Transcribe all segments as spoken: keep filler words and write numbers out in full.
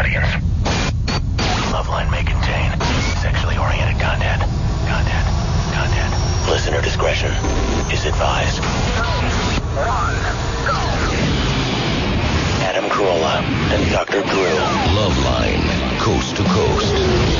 audience. Loveline may contain sexually oriented content. Content. Content. Listener discretion is advised. One, go. Adam Carolla and Doctor Drew. Loveline, coast to coast.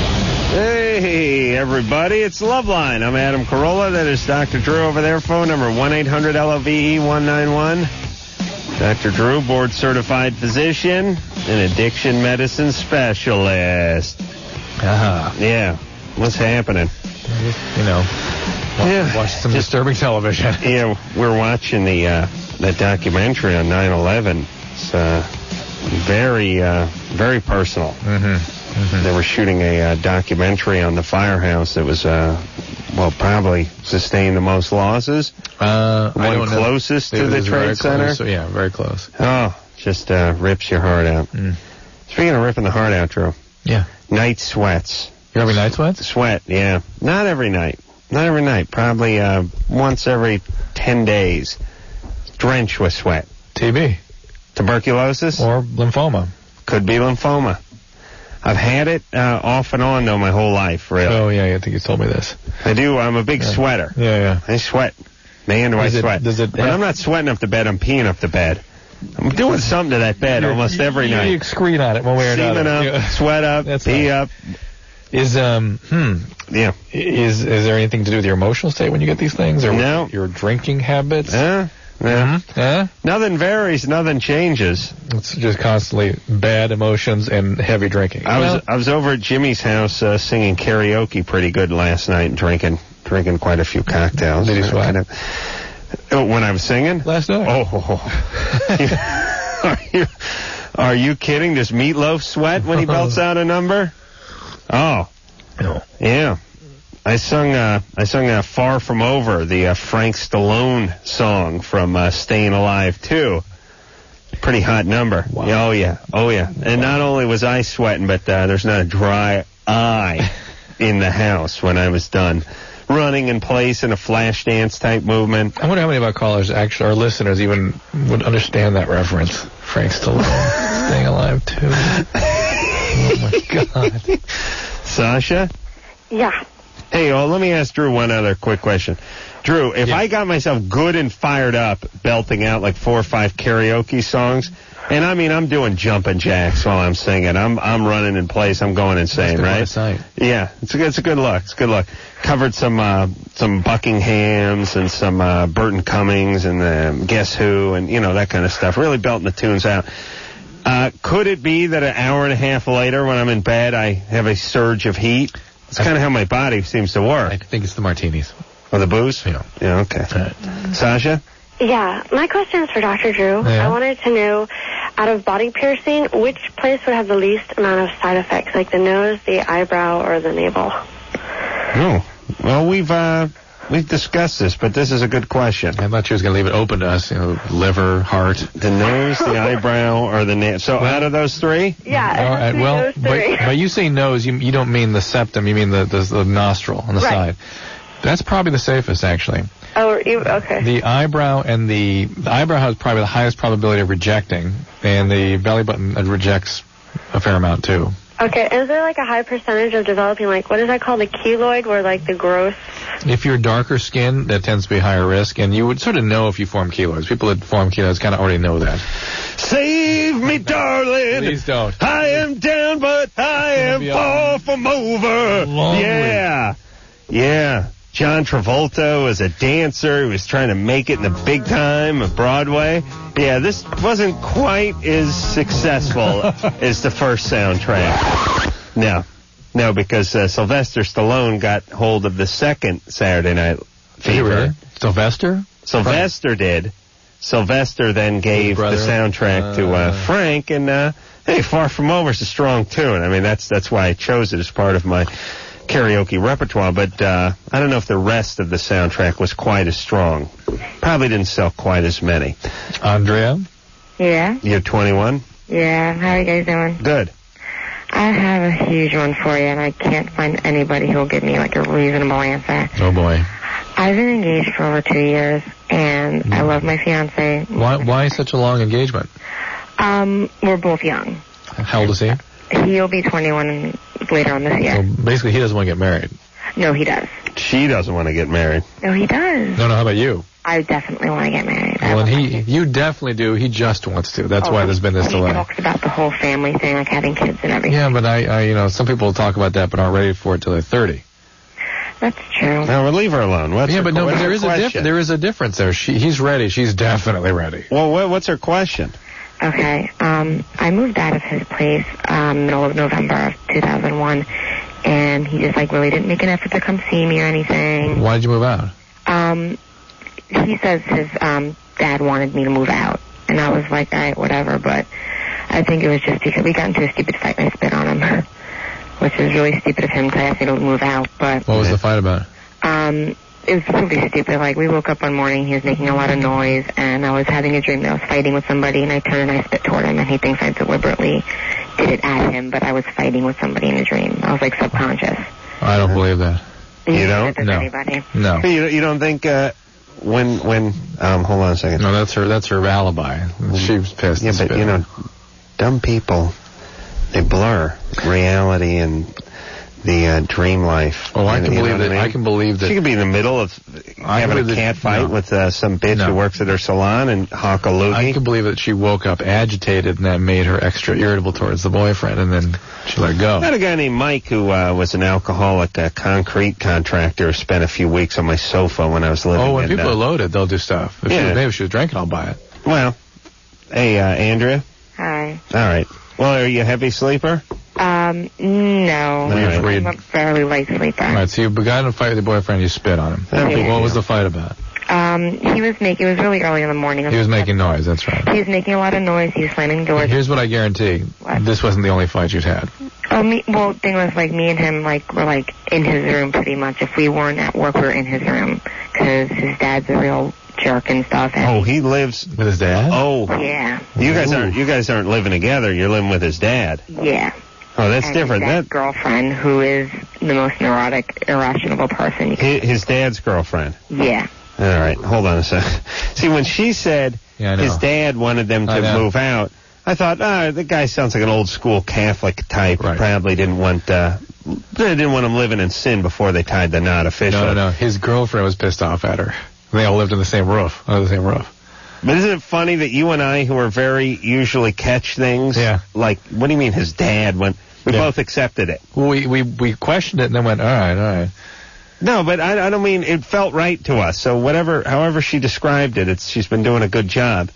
Hey, everybody, it's Loveline. I'm Adam Carolla. That is Doctor Drew over there. Phone number one eight hundred L O V E one nine one. Doctor Drew, board-certified physician and addiction medicine specialist. Uh-huh. Yeah. What's happening? You know, watch, yeah. watch some Just, disturbing television. Yeah, we're watching the uh, that documentary on nine eleven. It's uh, very, uh, very personal. Mm-hmm. Mm-hmm. They were shooting a uh, documentary on the firehouse that was, uh, well, probably sustained the most losses. Uh, One I don't closest know. to the Trade Trade Center. Close, so yeah, very close. Oh, just uh, rips your heart out. Mm. Speaking of ripping the heart out, Drew. Yeah. Night sweats. You're having night sweats? Sweat, yeah. Not every night. Not every night. Probably uh, once every ten days. Drenched with sweat. T B. Tuberculosis? Or lymphoma. Could be lymphoma. I've had it uh, off and on, though, my whole life, really. Oh, yeah, I think you told me this. I do. I'm a big yeah. sweater. Yeah, yeah. I sweat. Man, do does I it, sweat. Does it when I'm not sweating up the bed, I'm peeing up the bed. I'm doing something to that bed You're, almost every you, night. You excrete on it one way or another. Semen up, yeah. sweat up, That's pee right. up. Is, um, hmm. Yeah. Is is there anything to do with your emotional state when you get these things? Or no. Your drinking habits? Yeah. Yeah. Mm-hmm. Yeah? Nothing varies, nothing changes. It's just constantly bad emotions and heavy drinking. I well, was I was over at Jimmy's house uh, singing karaoke pretty good last night and drinking drinking quite a few cocktails. Did you sweat? Kind of, oh, when I was singing? Last night. Oh. are, you, are you kidding? Does Meatloaf sweat when he belts out a number? Oh. No. Yeah. I sung uh, I sung uh, Far From Over, the uh, Frank Stallone song from uh, Staying Alive two. Pretty hot number. Wow. Oh, yeah. Oh, yeah. And wow. not only was I sweating, but uh, there's not a dry eye in the house when I was done. Running in place in a flash dance type movement. I wonder how many of our callers, actually, our listeners, even would understand that reference. Frank Stallone, Staying Alive two. Oh, my God. Sasha? Yeah. Hey, well, let me ask Drew one other quick question. Drew, if yeah. I got myself good and fired up, belting out like four or five karaoke songs, and I mean, I'm doing jumping jacks while I'm singing. I'm I'm running in place. I'm going insane, right? Sight. Yeah, it's a, it's a good look. It's a good look. Covered some uh, some Buckinghams and some uh, Burton Cummings and uh, Guess Who and, you know, that kind of stuff. Really belting the tunes out. Uh, could it be that an hour and a half later when I'm in bed I have a surge of heat? It's kind of how my body seems to work. I think it's the martinis. Or the booze? Yeah. Yeah, okay. Right. Sasha? Yeah, my question is for Doctor Drew. Yeah. I wanted to know, out of body piercing, which place would have the least amount of side effects, like the nose, the eyebrow, or the navel? Oh, well, we've uh, we've discussed this, but this is a good question. I thought she was going to leave it open to us, you know, liver, heart. The nose, the eyebrow, or the navel. So well, out of those three? Yeah, it all has right, to be well, those three. but, but you say nose, you you don't mean the septum, you mean the, the, the nostril on the Right. side. That's probably the safest, actually. Oh, you, okay. The eyebrow and the, the eyebrow has probably the highest probability of rejecting, and the belly button rejects a fair amount, too. Okay, is there like a high percentage of developing, like, what is that called, the keloid, where like the growth? If you're darker skin, that tends to be higher risk, and you would sort of know if you form keloids. People that form keloids kind of already know that. Save me, darling. Please don't. I am down, but I am far from over. Lonely. Yeah. Yeah. John Travolta was a dancer. He was trying to make it in the big time of Broadway. Yeah, this wasn't quite as successful as the first soundtrack. No. No, because uh, Sylvester Stallone got hold of the second Saturday Night Fever. Really? Sylvester? Sylvester Frank. did. Sylvester then gave the soundtrack uh, to uh, Frank, and uh, hey, Far From Over is a strong tune. I mean, that's that's why I chose it as part of my karaoke repertoire, but uh, I don't know if the rest of the soundtrack was quite as strong. Probably didn't sell quite as many. Andrea? Yeah? You're twenty-one? Yeah, how are you guys doing? Good. I have a huge one for you, and I can't find anybody who will give me, like, a reasonable answer. Oh, boy. I've been engaged for over two years, and mm. I love my fiancé. Why, why such a long engagement? Um, we're both young. How old is he? He'll be twenty-one later on this year. So basically, he doesn't want to get married. No, he does. She doesn't want to get married. No, he does. No, no, how about you? I definitely want to get married. I Well, and would he, like to. you definitely do. He just wants to. That's Oh, why there's been this he delay. talks about the whole family thing, like having kids and everything. Yeah, but I, I, you know, some people talk about that but aren't ready for it till they're thirty. That's true. No, we'll leave her alone. What's Yeah, her, but no, what's but there her is a question? diff- there is a difference there. She, he's ready. She's definitely ready. Well, what, what's her question? Okay. Um, I moved out of his place um, middle of November of two thousand one, and he just like really didn't make an effort to come see me or anything. Why did you move out? Um, he says his um, dad wanted me to move out, and I was like, all right, whatever. But I think it was just because we got into a stupid fight and I spit on him, which is really stupid of him to ask me to move out. But What was the fight about? um, it was really stupid. Like, we woke up one morning, he was making a lot of noise, and I was having a dream that I was fighting with somebody, and I turned and I spit toward him, and he thinks I deliberately did it at him, but I was fighting with somebody in a dream. I was, like, subconscious. I don't believe that. You don't? Does No. anybody? No. You, you don't think uh, when when um hold on a second. No, that's her. That's her alibi. She was pissed. Yeah, and but spit. you know, dumb people, they blur reality and the uh, dream life. Oh, I You can know believe what that. I, I mean? can believe that. She could be in the middle of I having a believe that- cat fight no. with uh, some bitch No. who works at her salon and hawk a loogie. I can believe that she woke up agitated and that made her extra irritable towards the boyfriend, and then she let it go. I had a guy named Mike who uh, was an alcoholic uh, concrete contractor who spent a few weeks on my sofa when I was living Oh, when in, people uh, are loaded, they'll do stuff. If she Yeah. was, maybe if she was drinking, I'll buy it. Well, hey, uh, Andrea. Hi. All right. Well, are you a heavy sleeper? Um, no. All right. I'm a fairly light sleeper. All right, so you got in a fight with your boyfriend, you spit on him. That'd be What good. was the fight about? Um, he was making, it was really early in the morning. He was making noise, that's right. He was making a lot of noise. He was slamming doors. Here's what I guarantee. What? This wasn't the only fight you'd had. Oh, me, well, the thing was, like, me and him, like, were, like, in his room pretty much. If we weren't at work, we were in his room. Because his dad's a real jerk and stuff. And Oh, he lives. With his dad? Oh, yeah, you guys Ooh. aren't. You guys aren't living together. You're living with his dad. yeah. Oh, that's and different. His dad's That girlfriend, who is the most neurotic, irrational person. You his, his dad's girlfriend. Yeah. All right, hold on a second. See, when she said Yeah, I know. his dad wanted them I to know. move out, I thought, ah, the guy sounds like an old school Catholic type. Right. Probably didn't want. Uh, they didn't want him living in sin before they tied the knot officially. No, no, no. His girlfriend was pissed off at her. They all lived in the same roof, under the same roof. But isn't it funny that you and I, who are very usually catch things, Yeah. like, what do you mean his dad went? We Yeah. both accepted it. Well, we, we, we questioned it and then went, all right, all right. No, but I, I don't mean it felt right to us. So whatever, however she described it, it's she's been doing a good job.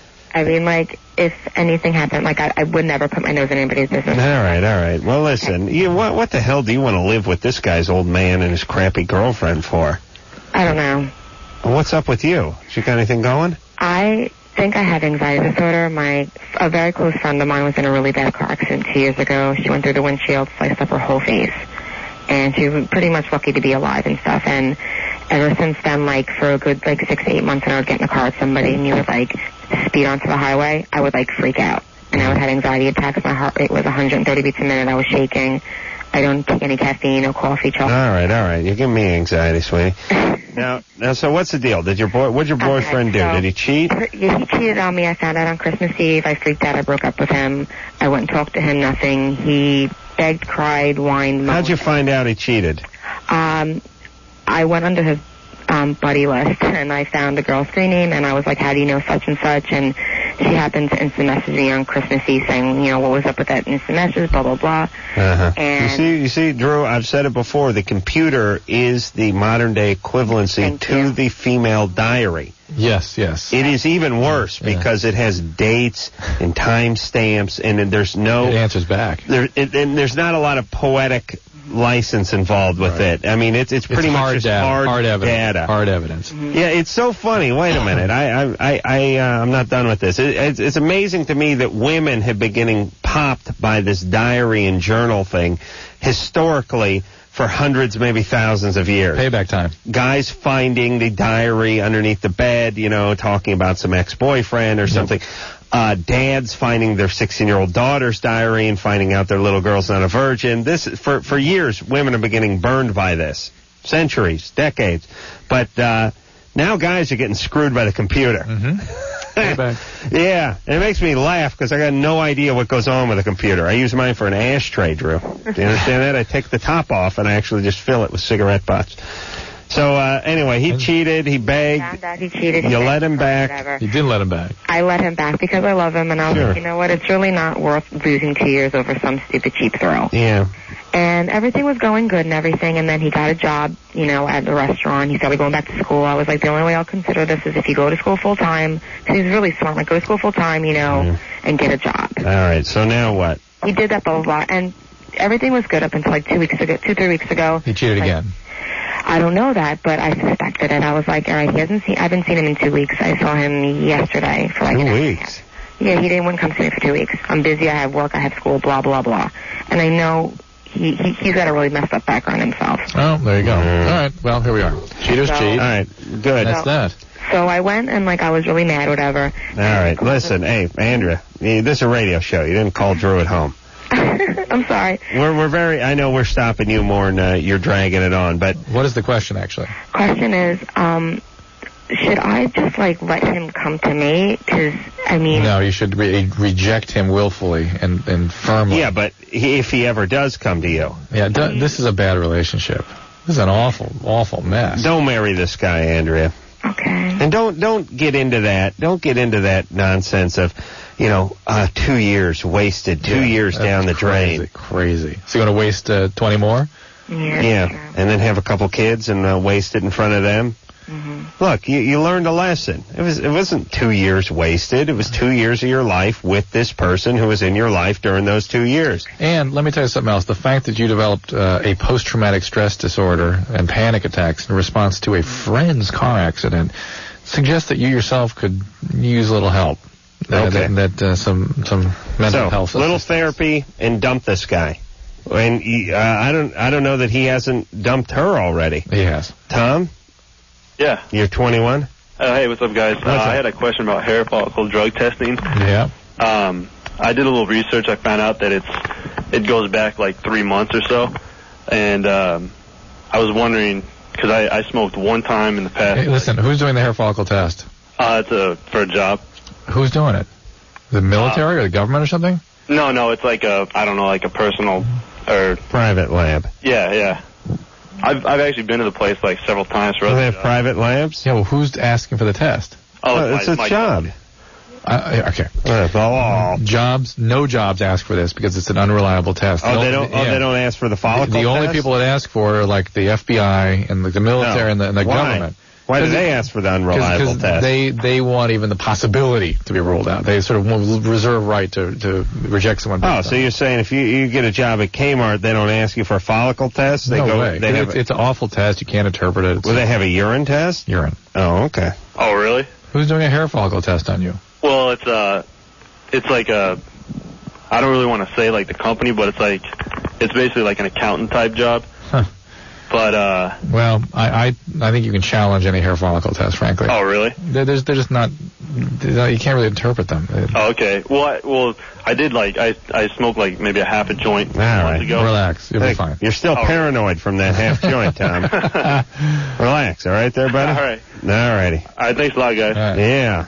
I mean, like, if anything happened, like, I, I would never put my nose in anybody's business. All right, all right. Well, listen, you, what what the hell do you want to live with this guy's old man and his crappy girlfriend for? I don't know. What's up with you? You got anything going? I think I have anxiety disorder. My a very close friend of mine was in a really bad car accident two years ago. She went through the windshield, sliced up her whole face, and she was pretty much lucky to be alive and stuff. And ever since then, like for a good like six to eight months, when I would get in the car with somebody and you would like speed onto the highway, I would like freak out, and I would have anxiety attacks. My heart rate was one hundred thirty beats a minute. I was shaking. I don't take any caffeine, no coffee, All chocolate. right, all right. You're giving me anxiety, sweetie. Now, now, so what's the deal? Did your boy? What'd your boyfriend Okay, do? so- Did he cheat? Yeah, he cheated on me. I found out on Christmas Eve. I freaked out. I broke up with him. I went and talked to him. Nothing. He begged, cried, whined. moaned. How'd you find out he cheated? Um, I went under his um, buddy list, and I found the girl's screen name, and I was like, how do you know such and such? And she happened to instant message me on Christmas Eve saying, you know, what was up with that instant message, blah, blah, blah. Uh-huh. And- You see, you see, Drew, I've said it before, the computer is the modern day equivalency Thank to you. the female diary. Yes, yes. It is even worse Yeah. because it has dates and time stamps, and then there's no It answers back. there, it, and there's not a lot of poetic license involved with Right. it. I mean, it's it's pretty it's much hard just data. hard, hard evidence. data. Hard evidence. Yeah, it's so funny. Wait a minute. I I I, I uh, I'm not done with this. It, it's, it's amazing to me that women have been getting popped by this diary and journal thing historically for hundreds, maybe thousands of years. Payback time. Guys finding the diary underneath the bed, you know, talking about some ex-boyfriend or something. Uh, dads finding their sixteen-year-old daughter's diary and finding out their little girl's not a virgin. This for for years, women have been getting burned by this, centuries, decades. But uh, now guys are getting screwed by the computer. Mm-hmm. back. Yeah, and it makes me laugh because I got no idea what goes on with a computer. I use mine for an ashtray, Drew. Do you understand that? I take the top off and I actually just fill it with cigarette butts. So, uh, anyway, he cheated, he begged. Found out he cheated. He You begged let him for back. whatever. You did let him back. I let him back because I love him, and I was Sure. like, you know what? It's really not worth losing two years over some stupid cheap thrill. Yeah. And everything was going good and everything, and then he got a job, you know, at the restaurant. He started going back to school. I was like, the only way I'll consider this is if you go to school full time, because he's really smart. Like, go to school full time, you know, Yeah. and get a job. All right, so now what? He did that, blah, blah, blah, and everything was good up until like two weeks ago, two, three weeks ago. He cheated Like, again. I don't know that, but I suspected it. I was like, all right, he hasn't seen, I haven't seen him in two weeks. I saw him yesterday for like Two an hour and a weeks? half. Yeah, he didn't wouldn't come to me for two weeks. I'm busy, I have work, I have school, blah, blah, blah. And I know he, he, he's got a really messed up background himself. Oh, there you go. Mm. All right, well, here we are. Cheaters So- cheat. All right, good. That's that. So I went and like I was really mad, whatever. All right, listen, hey, Andrea, eh, this is a radio show. You didn't call Drew at home. I'm sorry. We're we're very. I know we're stopping you more than uh, you're dragging it on, but What is the question, actually? Question is, um, should I just like let him come to me? Because I mean, No, you should re- reject him willfully and, and firmly. yeah, but he, if he ever does come to you, Yeah, do, this is a bad relationship. This is an awful, awful mess. don't marry this guy, Andrea, okay. and don't don't get into that. Don't get into that nonsense of, you know, uh, two years wasted, two Yeah, years that's down the crazy, drain. Crazy. So you want to waste uh, twenty more? Yeah. Yeah, and then have a couple kids and uh, waste it in front of them. Mm-hmm. Look, you, you learned a lesson. It was it wasn't two years wasted. It was two years of your life with this person who was in your life during those two years. And let me tell you something else. The fact that you developed uh, a post-traumatic stress disorder and panic attacks in response to a friend's car accident suggests that you yourself could use a little help. Uh, Okay. That, that uh, some some mental so, health. little assistance. therapy and dump this guy. And he, uh, I don't I don't know that he hasn't dumped her already. He has. Tom, Yeah. you're twenty-one. Uh, hey, what's up, guys? Uh, up? I had a question about hair follicle drug testing. Yeah. Um, I did a little research. I found out that it's it goes back like three months or so, and um, I was wondering because I, I smoked one time in the past. Hey, listen, who's doing the hair follicle test? Uh, it's a for a job. Who's doing it? The military or the government or something? No, no, it's like a I don't know, like a personal or Private lab. yeah, yeah. I've I've actually been to the place like several times for Do other they have jobs. private labs? Yeah, well, who's asking for the test? Oh, Uh, it's my- a my- job. I, I- okay. Uh, oh, Jobs, no jobs ask for this because it's an unreliable test. oh, The they only- don't. Oh, yeah. they don't ask for the The, follicle. the only test? people that ask for it are like the F B I and like the military No. and the, and the Why? government. Why do Because they it- ask for the unreliable Because test? they they want even the possibility to be ruled out. They sort of want reserve right to, to reject someone. Oh, based so on- you're saying if you, you get a job at Kmart, they don't ask you for a follicle test? They no go, way. They have, it's, it's an awful test. You can't interpret it. It's will they have a urine test? urine. Oh, okay. Oh, really? Who's doing a hair follicle test on you? Well, it's uh, it's like a. I don't really want to say like the company, but it's like it's basically like an accountant type job. Huh. But uh, Well, I, I I think you can challenge any hair follicle test, frankly. oh, really? They're, they're they're just not. they're- You can't really interpret them. Oh, okay. Well, I, well, I did like I I smoked like maybe a half a joint All months right. ago. Relax. You'll Hey, be fine. You're still Oh. paranoid from that half joint, Tom. Relax, all right there, buddy? All right. All righty. All right. Thanks a lot, guys. All right. Yeah.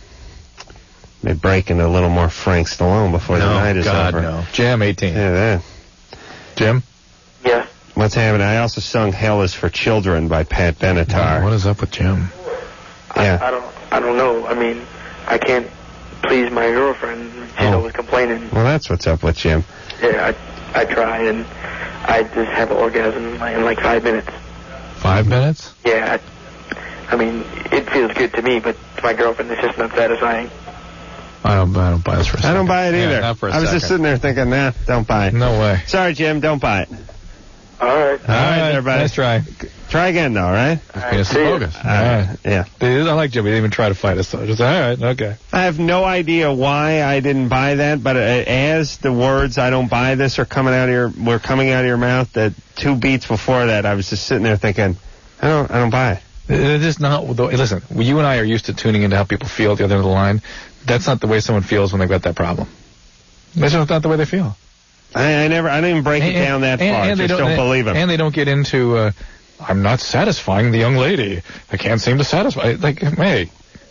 May break into a little more Frank Stallone before the night is God, over. no. Jam eighteen. Yeah, that. Jim? Yeah. What's happening? I also sung Hell is for Children by Pat Benatar. What is up with Jim? Yeah. I, I don't. I don't know. I mean, I can't please my girlfriend. She's Oh. always complaining. Well, that's what's up with Jim. Yeah, I, I try and I just have an orgasm in like, in like five minutes. Five minutes? Yeah. I, I mean, it feels good to me, but to my girlfriend, it's just not satisfying. I don't, I don't buy this for a I second. don't buy it Yeah, either. not for a I was second. just sitting there thinking, nah, don't buy it. No way. Sorry, Jim, don't buy it. All right. All right, everybody. Nice try. Try again, though, all right? All Yeah, right. it's See ya. bogus. All right. Yeah. I like Jim. He didn't even try to fight us. So just, all right, okay. I have no idea why I didn't buy that, but uh, as the words "I don't buy this" are coming out of your were coming out of your mouth, that two beats before that, I was just sitting there thinking, I don't, I don't buy it. It is not. Listen, you and I are used to tuning into how people feel at the other end of the line. That's not the way someone feels when they've got that problem. That's just not the way they feel. I, I never, I didn't even break it down that far. I they just don't, believe him. And they don't get into, uh, I'm not satisfying the young lady. I can't seem to satisfy. Like, hey,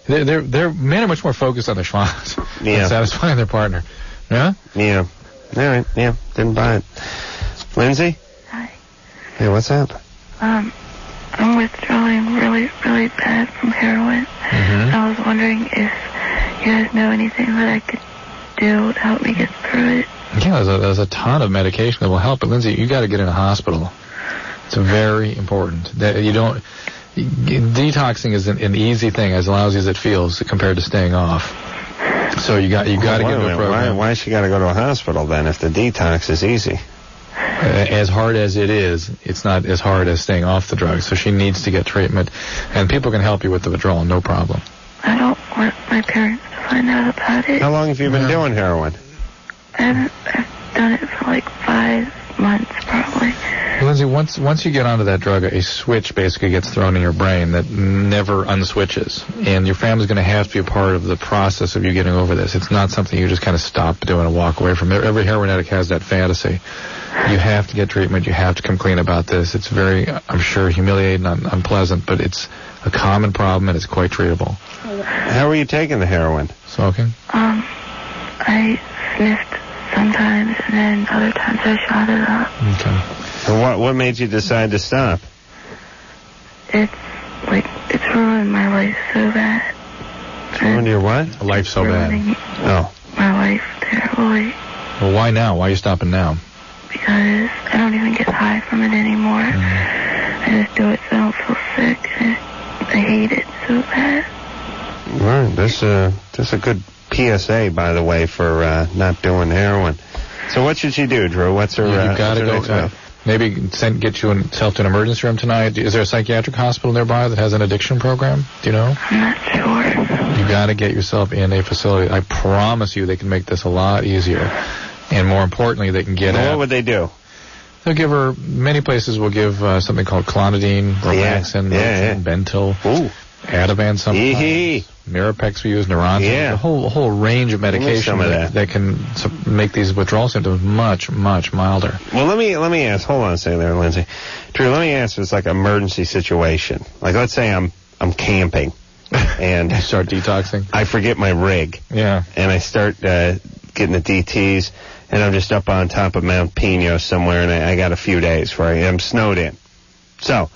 They're, they're, they're men are much more focused on their schwanz Yeah. than satisfying their partner. Yeah? Yeah. All right. Yeah. Didn't buy it. Lindsay? Hi. Hey, what's up? Um, I'm withdrawing really, really bad from heroin. Mm-hmm. I was wondering if you guys know anything that I could do to help me get through it. Yeah, there's a, there's a ton of medication that will help. But, Lindsay, you got to get in a hospital. It's very important that you don't... Detoxing is an, an easy thing, as lousy as it feels, compared to staying off. So you got you got to Wait get a into a minute, program. Why, why she got to go to a hospital then if the detox is easy? Uh, as hard as it is, it's not as hard as staying off the drugs. So she needs to get treatment, and people can help you with the withdrawal, no problem. I don't want my parents to find out about it. How long have you been Yeah. doing heroin? I haven't, I've done it for like five months probably. Lindsay, once once you get onto that drug, a switch basically gets thrown in your brain that never unswitches, and your family's going to have to be a part of the process of you getting over this. It's not something you just kind of stop doing and walk away from. Every heroin addict has that fantasy. You have to get treatment. You have to come clean about this. It's very, I'm sure, humiliating and un- unpleasant, but it's a common problem and it's quite treatable. How are you taking the heroin? Smoking? Um, I sniffed sometimes and then other times I shot it up. Okay. And what what made you decide to stop? It's like, it's ruined my life so bad. It's ruined your what? Life so Ruining bad. Oh. my life terribly Well, why now? Why are you stopping now? because I don't even get high from it anymore. I just do it so I don't feel sick. I, I hate it so bad. All right. This uh this is a good P S A, by the way, for uh, not doing heroin. So what should she do, Drew? What's her? You, uh, you've got to what's her go. next Uh, move? maybe send get you yourself to an emergency room tonight. Is there a psychiatric hospital nearby that has an addiction program? Do you know? I'm not sure. You got to get yourself in a facility. I promise you, they can make this a lot easier, and more importantly, they can get Well, at. what would they do? They'll give her. Many places will give uh, something called clonidine, Relaxin, yeah, yeah. Bentyl, Ooh. Ativan sometimes. Yee-hee. Mirapex we use, Neurontin. Yeah. A whole a whole range of me medication some of that, that. that can su- make these withdrawal symptoms much, much milder. Well, let me let me ask. Hold on a second there, Lindsay. Drew, let me ask. It's like an emergency situation. Like, let's say I'm I'm camping, and You start detoxing. I forget my rig, Yeah. and I start uh, getting the D Ts, and I'm just up on top of Mount Pino somewhere, and I, I got a few days where I am snowed in. So,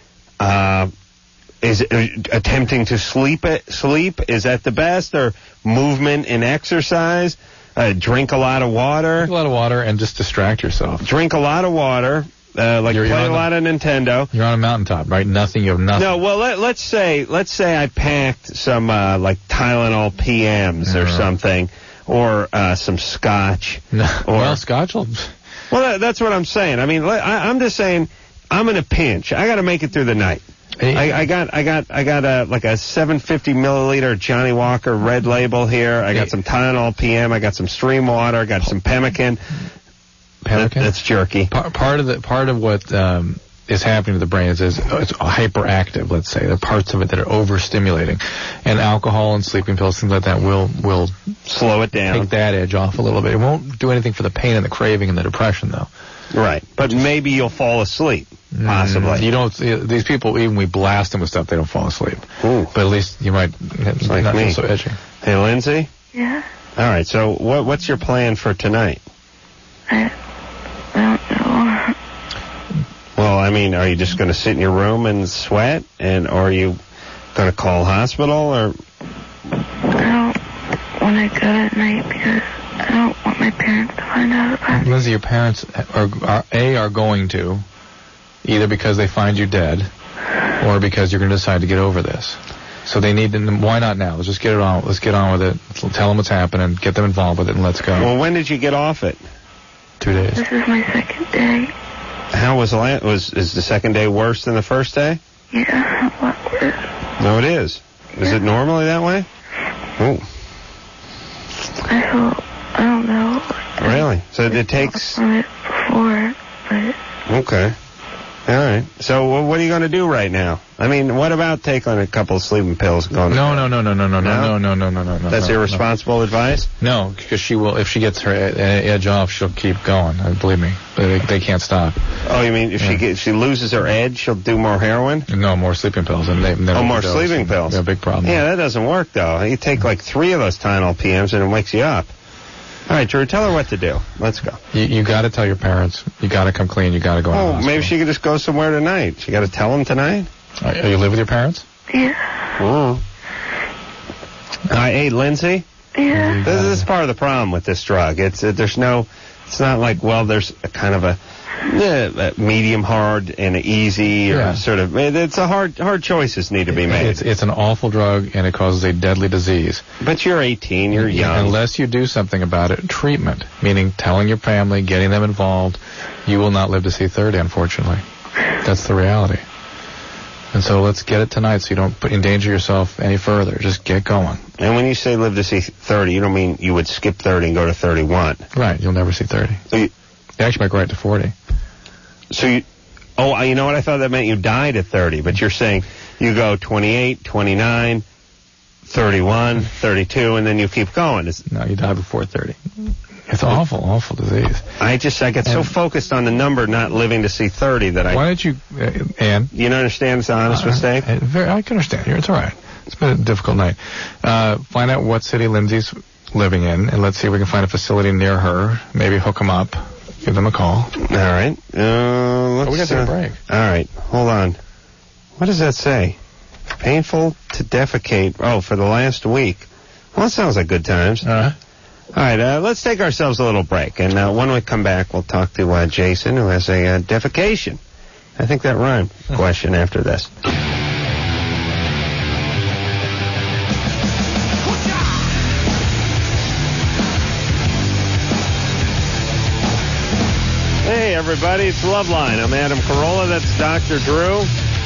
uh, is uh, attempting to sleep it, sleep is that the best, or movement and exercise? Uh, drink a lot of water. Drink a lot of water and just distract yourself. Drink a lot of water. Uh, like You're- you're play on a the- lot of Nintendo. You're on a mountaintop, right? Nothing. You have nothing. No, well, let, let's say let's say I packed some uh, like Tylenol P Ms or Yeah. something, or uh, some scotch. No. Or, Well, Scotch will. well, that, that's what I'm saying. I mean, let- I, I'm just saying I'm in a pinch. I got to make it through the night. I, I got I got I got a like a seven hundred fifty milliliter Johnny Walker Red Label here. I got some Tylenol P M. I got some Stream Water. I got some Pemmican. Pemmican? That, that's jerky. Part, part of the part of what um, is happening to the brain is, is it's hyperactive. Let's say there are parts of it that are overstimulating, and alcohol and sleeping pills, things like that, will will Slow it down. take that edge off a little bit. It won't do anything for the pain and the craving and the depression, though. Right, but maybe you'll fall asleep. Possibly. Mm, you don't. These people, even we blast them with stuff, they don't fall asleep. Ooh. But at least you might like not me. feel so edgy. Hey, Lindsay. Yeah, All right. So, what what's your plan for tonight? I, I don't know. Well, I mean, are you just going to sit in your room and sweat, and or are you going to call hospital, or? I don't want to go at night because I don't want my parents to find out about it. Lindsay, your parents are, are a are going to, either because they find you dead, or because you're going to decide to get over this. So they need to. Why not now? Let's just get it on. Let's get on with it. Let's tell them what's happening. Get them involved with it, and let's go. Well, when did you get off it? Two days. This is my second day. How was the la- was is the second day worse than the first day? Yeah, a lot worse. No, it is. Is it normally that way? Oh, I feel, I don't know. really? So it takes. From it before, but Okay. All right. So wh- what are you going to do right now? I mean, what about taking a couple of sleeping pills and going? No, no, no, no, no, no, no, no, no, no, no, no. That's no, irresponsible no. advice? No, because she will. If she gets her ed- edge off, she'll keep going. Uh, believe me, they, they can't stop. Oh, you mean if Yeah. she gets, she loses her edge, she'll do more heroin? No, more sleeping pills. And they, Oh, more sleeping pills. Yeah, big problem. Yeah, that doesn't work though. You take like three of those Tylenol P Ms and it wakes you up. All right, Drew, tell her what to do. Let's go. You, you got to tell your parents. You got to come clean. You got to go. Oh, in the maybe she could just go somewhere tonight. She got to tell them tonight. Are, are you live with your parents? Yeah. Oh. Uh, hey, Lindsay. Yeah. This is part of the problem with this drug. It's uh, there's no. It's not like well, there's a kind of a, eh, a medium hard and a easy or Yeah. sort of. It's a hard hard choices need to be made. It's it's an awful drug and it causes a deadly disease. But you're eighteen. You're young. Unless you do something about it, treatment, meaning telling your family, getting them involved, you will not live to see thirty. Unfortunately, that's the reality. And so let's get it tonight so you don't put endanger yourself any further. Just get going. And when you say live to see thirty, you don't mean you would skip thirty and go to thirty-one. Right, you'll never see thirty. So you, You actually might go right to forty. so you, oh, I- you know what? I thought that meant you died at thirty, but you're saying you go twenty-eight, twenty-nine, thirty-one, thirty-two, and then you keep going. It's, No, you die before thirty. It's awful, awful disease. I just, I get so And- focused on the number not living to see thirty that I, Why don't you, uh, Ann? you don't understand it's an honest Uh, mistake? I, very, I can understand you. It's all right. It's been a difficult night. Uh, find out what city Lindsay's living in, and let's see if we can find a facility near her. Maybe hook them up. Give them a call. All right. Uh, let's, we gotta take a uh, break. All right. Hold on. What does that say? Painful to defecate. Oh, for the last week. Well, that sounds like good times. Uh, All right, uh, let's take ourselves a little break. And uh, when we come back, we'll talk to uh, Jason, who has a uh, defecation. I think that rhymed. Question after this. Hey, everybody, it's Loveline. I'm Adam Carolla. That's Doctor Drew.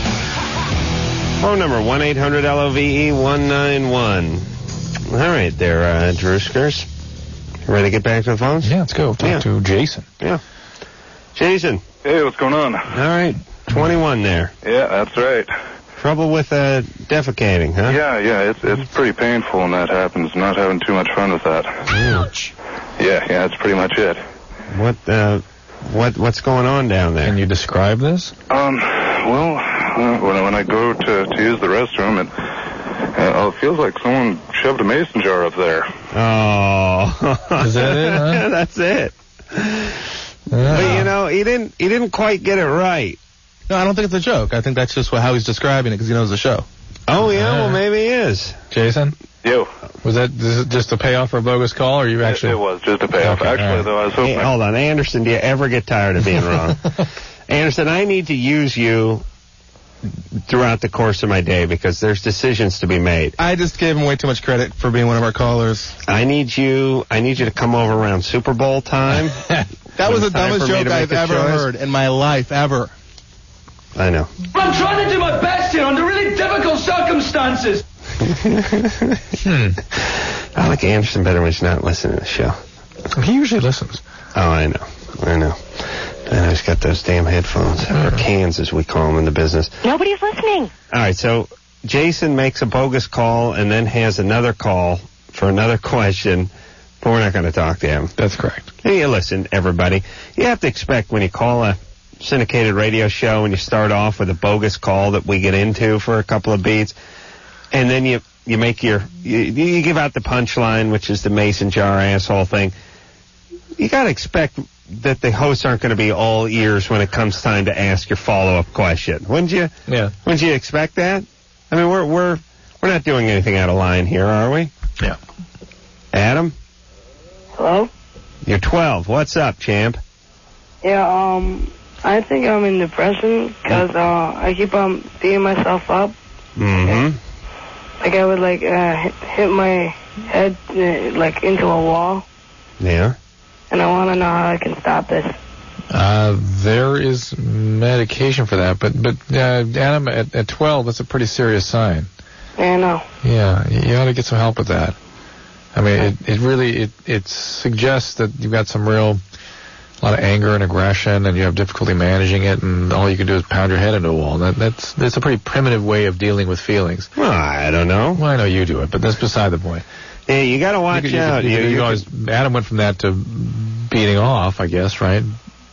Phone number one eight hundred L O V E one nine one. All right there, uh, Drewskers. Ready to get back to the phones? yeah, let's go. Talk Yeah. to Jason. Yeah. Jason. Hey, what's going on? All right. twenty-one there. Yeah, that's right. Trouble with uh, defecating, huh? Yeah, yeah, it's it's pretty painful when that happens. Not having too much fun with that. Ouch. Yeah, yeah, that's pretty much it. What, uh, what, what's going on down there? Can you describe this? Um, well, uh, when I, when I go to, to use the restroom, it, uh, it feels like someone shoved a mason jar up there. Oh. Is that it, huh? That's it. But, you know, he didn't, he didn't quite get it right. No, I don't think it's a joke. I think that's just what, how he's describing it because he knows the show. Oh, yeah, well, maybe he is. Jason? Yo. Was that this is just a payoff for a bogus call, or you actually? It, it was just a payoff. Okay, Actually, all right. though, I was hoping... Hey, hold on. Anderson, do you ever get tired of being wrong? Anderson, I need to use you throughout the course of my day because there's decisions to be made. I just gave him way too much credit for being one of our callers. I need you I need you to come over around Super Bowl time. That was the It's time dumbest for me joke to make I've a ever choice. heard in my life, ever. I know. I'm trying to do my best here under really difficult circumstances. Hmm. I like Anderson better when he's not listening to the show. He usually listens. Oh, I know. I know. I know he's got those damn headphones. Or cans, as we call them in the business. Nobody's listening. All right, so Jason makes a bogus call and then has another call for another question, but we're not going to talk to him. That's correct. Hey, listen, everybody. You have to expect when you call a syndicated radio show and you start off with a bogus call that we get into for a couple of beats, and then you you make your you, you give out the punchline, which is the mason jar asshole thing. You got to expect that the hosts aren't going to be all ears when it comes time to ask your follow-up question. Wouldn't you? Yeah. Wouldn't you expect that? I mean, we're we're we're not doing anything out of line here, are we? Yeah. Adam, Hello? you're twelve. What's up, champ? Yeah, um, I think I'm in depression because uh, I keep on beating myself up. Mm-hmm. Like I would like uh, hit, hit my head uh, like into a wall, Yeah. and I want to know how I can stop this. Uh, there is medication for that, but but uh, Adam, at, at twelve, that's a pretty serious sign. Yeah, I know. Yeah, you, you ought to get some help with that. I mean, it, it really it it suggests that you've got some real a lot of anger and aggression, and you have difficulty managing it, and all you can do is pound your head into a wall. That, that's that's a pretty primitive way of dealing with feelings. Well, I don't know. Well, I know you do it, but that's beside the point. Yeah, you got to watch you could, out. You, could, you, you, could, you you always, Adam went from that to beating off, I guess, right?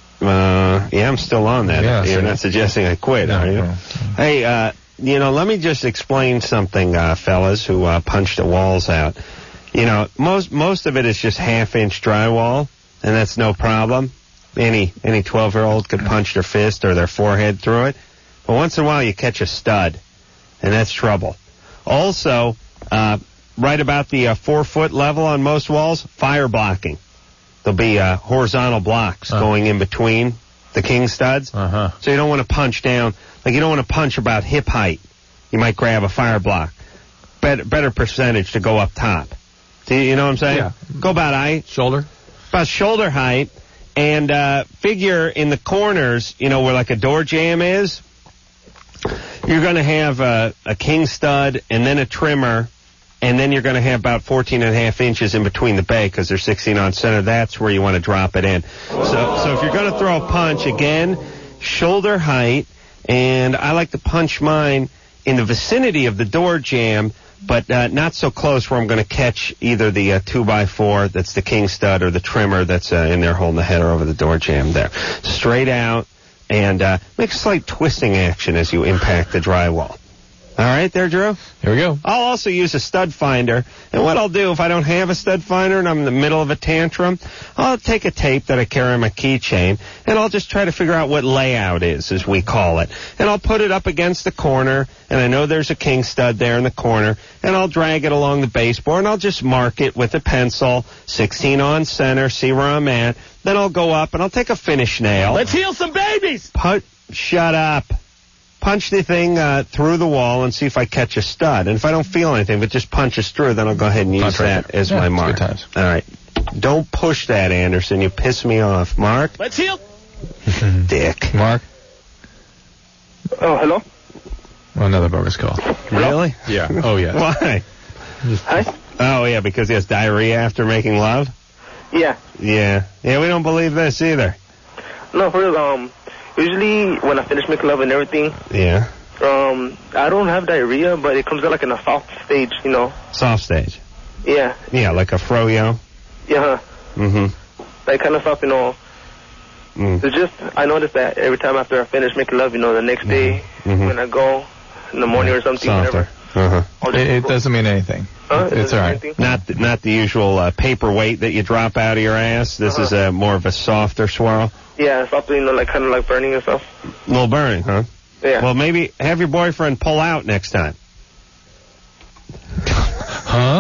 Uh, yeah, I'm still on that. Yeah, You're so not suggesting I quit, no, are you? no. Hey, uh, you know, let me just explain something, uh, fellas who uh, punch the walls out. You know, most most of it is just half-inch drywall, and that's no problem. Any any twelve-year-old could punch their fist or their forehead through it. But once in a while, you catch a stud, and that's trouble. Also, uh, right about the uh, four-foot level on most walls, fire blocking. There'll be uh, horizontal blocks uh. going in between the king studs. Uh-huh. So you don't want to punch down. Like, you don't want to punch about hip height. You might grab a fire block. Better, better percentage to go up top. Do you, you know what I'm saying? Yeah. Go about height. Shoulder? About shoulder height. And uh, figure in the corners, you know, where like a door jamb is, you're going to have a, a king stud and then a trimmer, and then you're going to have about fourteen and a half inches in between the bay because they're sixteen on center. That's where you want to drop it in. So, so if you're going to throw a punch, again, shoulder height, and I like to punch mine in the vicinity of the door jamb, but uh, not so close where I'm going to catch either the uh, two by four that's the king stud or the trimmer that's uh, in there holding the header over the door jamb there. Straight out, and uh, make a slight twisting action as you impact the drywall. All right there, Drew? Here we go. I'll also use a stud finder. And what I'll do if I don't have a stud finder and I'm in the middle of a tantrum, I'll take a tape that I carry on my keychain, and I'll just try to figure out what layout is, as we call it. And I'll put it up against the corner, and I know there's a king stud there in the corner, and I'll drag it along the baseboard, and I'll just mark it with a pencil, sixteen on center, see where I'm at. Then I'll go up, and I'll take a finish nail. Let's heal some babies! Put, shut up. Punch the thing uh, through the wall and see if I catch a stud. And if I don't feel anything, but just punches through, then I'll go ahead and use Punch right that there. as Yeah, my it's mark. good times. All right. Don't push that, Anderson. You piss me off. Mark? Let's heal. Dick. Mark? Oh, hello? Another bogus call. Really? Yeah. Oh, yeah. Why? Hi? Oh, yeah, because he has diarrhea after making love? Yeah. Yeah. Yeah, we don't believe this either. No, for real, um, usually when I finish making love and everything, Yeah. um, I don't have diarrhea, but it comes out like in a soft stage, you know? Soft stage. Yeah. Yeah, like a froyo. Yeah. Mm-hmm. Like kind of soft, you know? Mm. It's just, I notice that every time after I finish making love, you know, the next day Mhm. when I go in the morning or something, Softer. whatever. Uh-huh. I'll just It, it go- doesn't mean anything. Huh? It It's doesn't all mean right. anything? Not the, not the usual uh, paperweight that you drop out of your ass. This is Uh-huh. a more of a softer swirl. Yeah, soft, you know, like kind of like burning and stuff. A little burning, huh? Yeah. Well, maybe have your boyfriend pull out next time. Huh?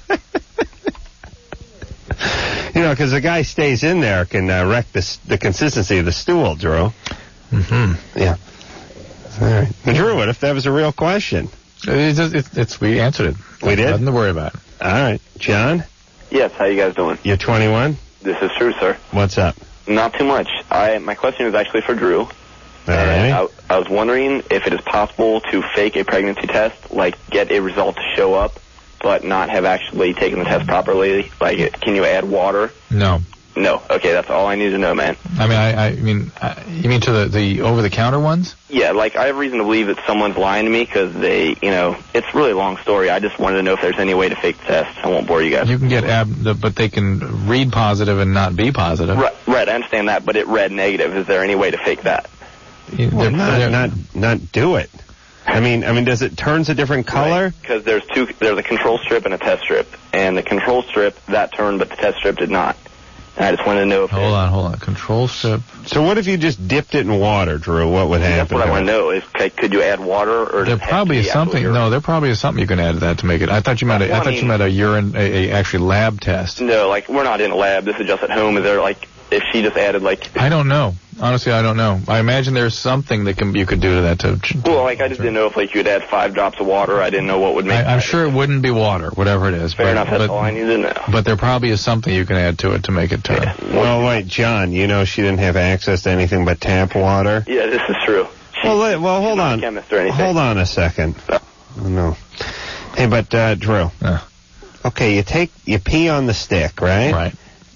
You know, because the guy stays in there can uh, wreck the, s- the consistency of the stool, Drew. Mm-hmm. Yeah. All right. Drew, what if that was a real question? It's, it's, it's, we answered it. We did? Nothing to worry about. All right. John, Yes, how you guys doing? you're twenty-one. This is true, sir. What's up? Not too much. I my question is actually for Drew. All And right. I, I was wondering if it is possible to fake a pregnancy test, like get a result to show up, but not have actually taken the test properly. Like, it, can you add water? No. No. Okay, that's all I need to know, man. I mean, I, I mean, I, you mean to the, the over-the-counter ones? Yeah, like, I have reason to believe that someone's lying to me because they, you know, it's really a long story. I just wanted to know if there's any way to fake the test. I won't bore you guys. You can get ab, the- but they can read positive and not be positive. Right, right, I understand that, but it read negative. Is there any way to fake that? You- Well, they're- not, they're- not, not do it. I mean, I mean, does it turns a different color? Because there's two, there's a control strip and a test strip, and the control strip that turned, but the test strip did not. And I just wanted to know if Hold on, hold on. Control strip. So what if you just dipped it in water, Drew? What would happen? that's what I to want it? to know. Is c- could you add water, or There does it have probably to is be something. actual No, there probably is something you can add to that to make it. I thought you meant. A, I Well, I thought you mean- meant a urine, a, a actually lab test. urine? No, like we're not in a lab. This is just at home. Is there like if she just added like? I don't know. Honestly, I don't know. I imagine there's something that can you could do to that to. to Well, like I just didn't know if like you'd add five drops of water. I didn't know what would make. I, I'm sure it wouldn't be water, whatever it is. Fair but, enough. That's but, all I need to know. But there probably is something you can add to it to make it turn. Well, wait, John, you know she didn't have access to anything but tap water? Yeah, this is true. She, Well, wait, well hold not a on. chemist or anything. Hold on a second. Oh, no. Hey, but, uh, Drew. Yeah. Okay, you take, you pee on the stick, right? Right.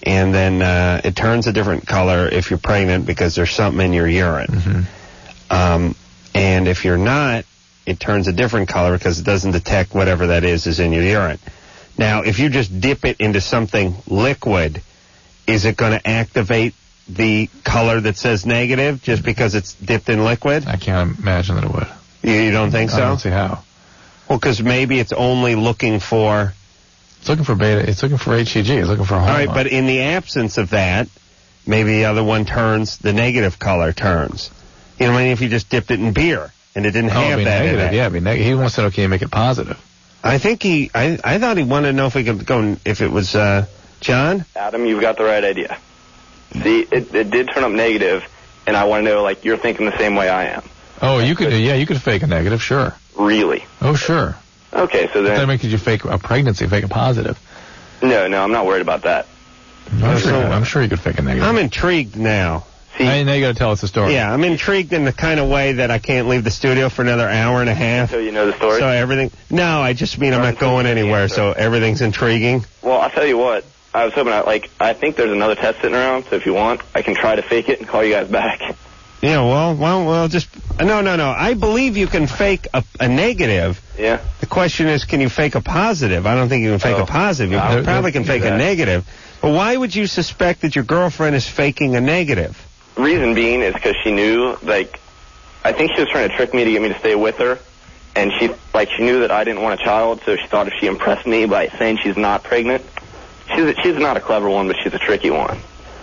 and then uh, it turns a different color if you're pregnant because there's something in your urine. Mm-hmm. Um, and if you're not, it turns a different color because it doesn't detect whatever that is is in your urine. Now, if you just dip it into something liquid, is it going to activate the color that says negative just because it's dipped in liquid? I can't imagine that it would. You, you don't think so? I don't see how. Well, because maybe it's only looking for... It's looking for beta. It's looking for H C G. It's looking for a hormone. All right, but in the absence of that, maybe the other one turns, the negative color turns. You know what I mean? If you just dipped it in beer and it didn't oh, have it'd be that negative. in it. Yeah, it'd be neg- he wants to know, can you make it positive? I think he, I, I thought he wanted to know if we could go, if it was, uh, John? Adam, you've got the right idea. See, it, it did turn up negative, and I want to know, like, you're thinking the same way I am. Oh, you could, yeah, you could fake a negative, sure. Really? Oh, sure. Okay, so then... That makes you fake a pregnancy, fake a positive. No, no, I'm not worried about that. I'm sure, I'm sure you could fake a negative. I'm intrigued now. See, now you got to tell us the story. Yeah, I'm intrigued in the kind of way that I can't leave the studio for another hour and a half. So you know the story? So everything... No, I just mean I'm not going anywhere, so everything's intriguing. Well, I'll tell you what. I was hoping, I, like, I think there's another test sitting around, so if you want, I can try to fake it and call you guys back. Yeah, well, well, well, just... No, no, no. I believe you can fake a, a negative. Yeah. The question is, can you fake a positive? I don't think you can fake oh. a positive. You no, probably can fake a negative. But why would you suspect that your girlfriend is faking a negative? Reason being is because she knew, like, I think she was trying to trick me to get me to stay with her. And she, like, she knew that I didn't want a child, so she thought if she impressed me by saying she's not pregnant... She's a, she's not a clever one, but she's a tricky one.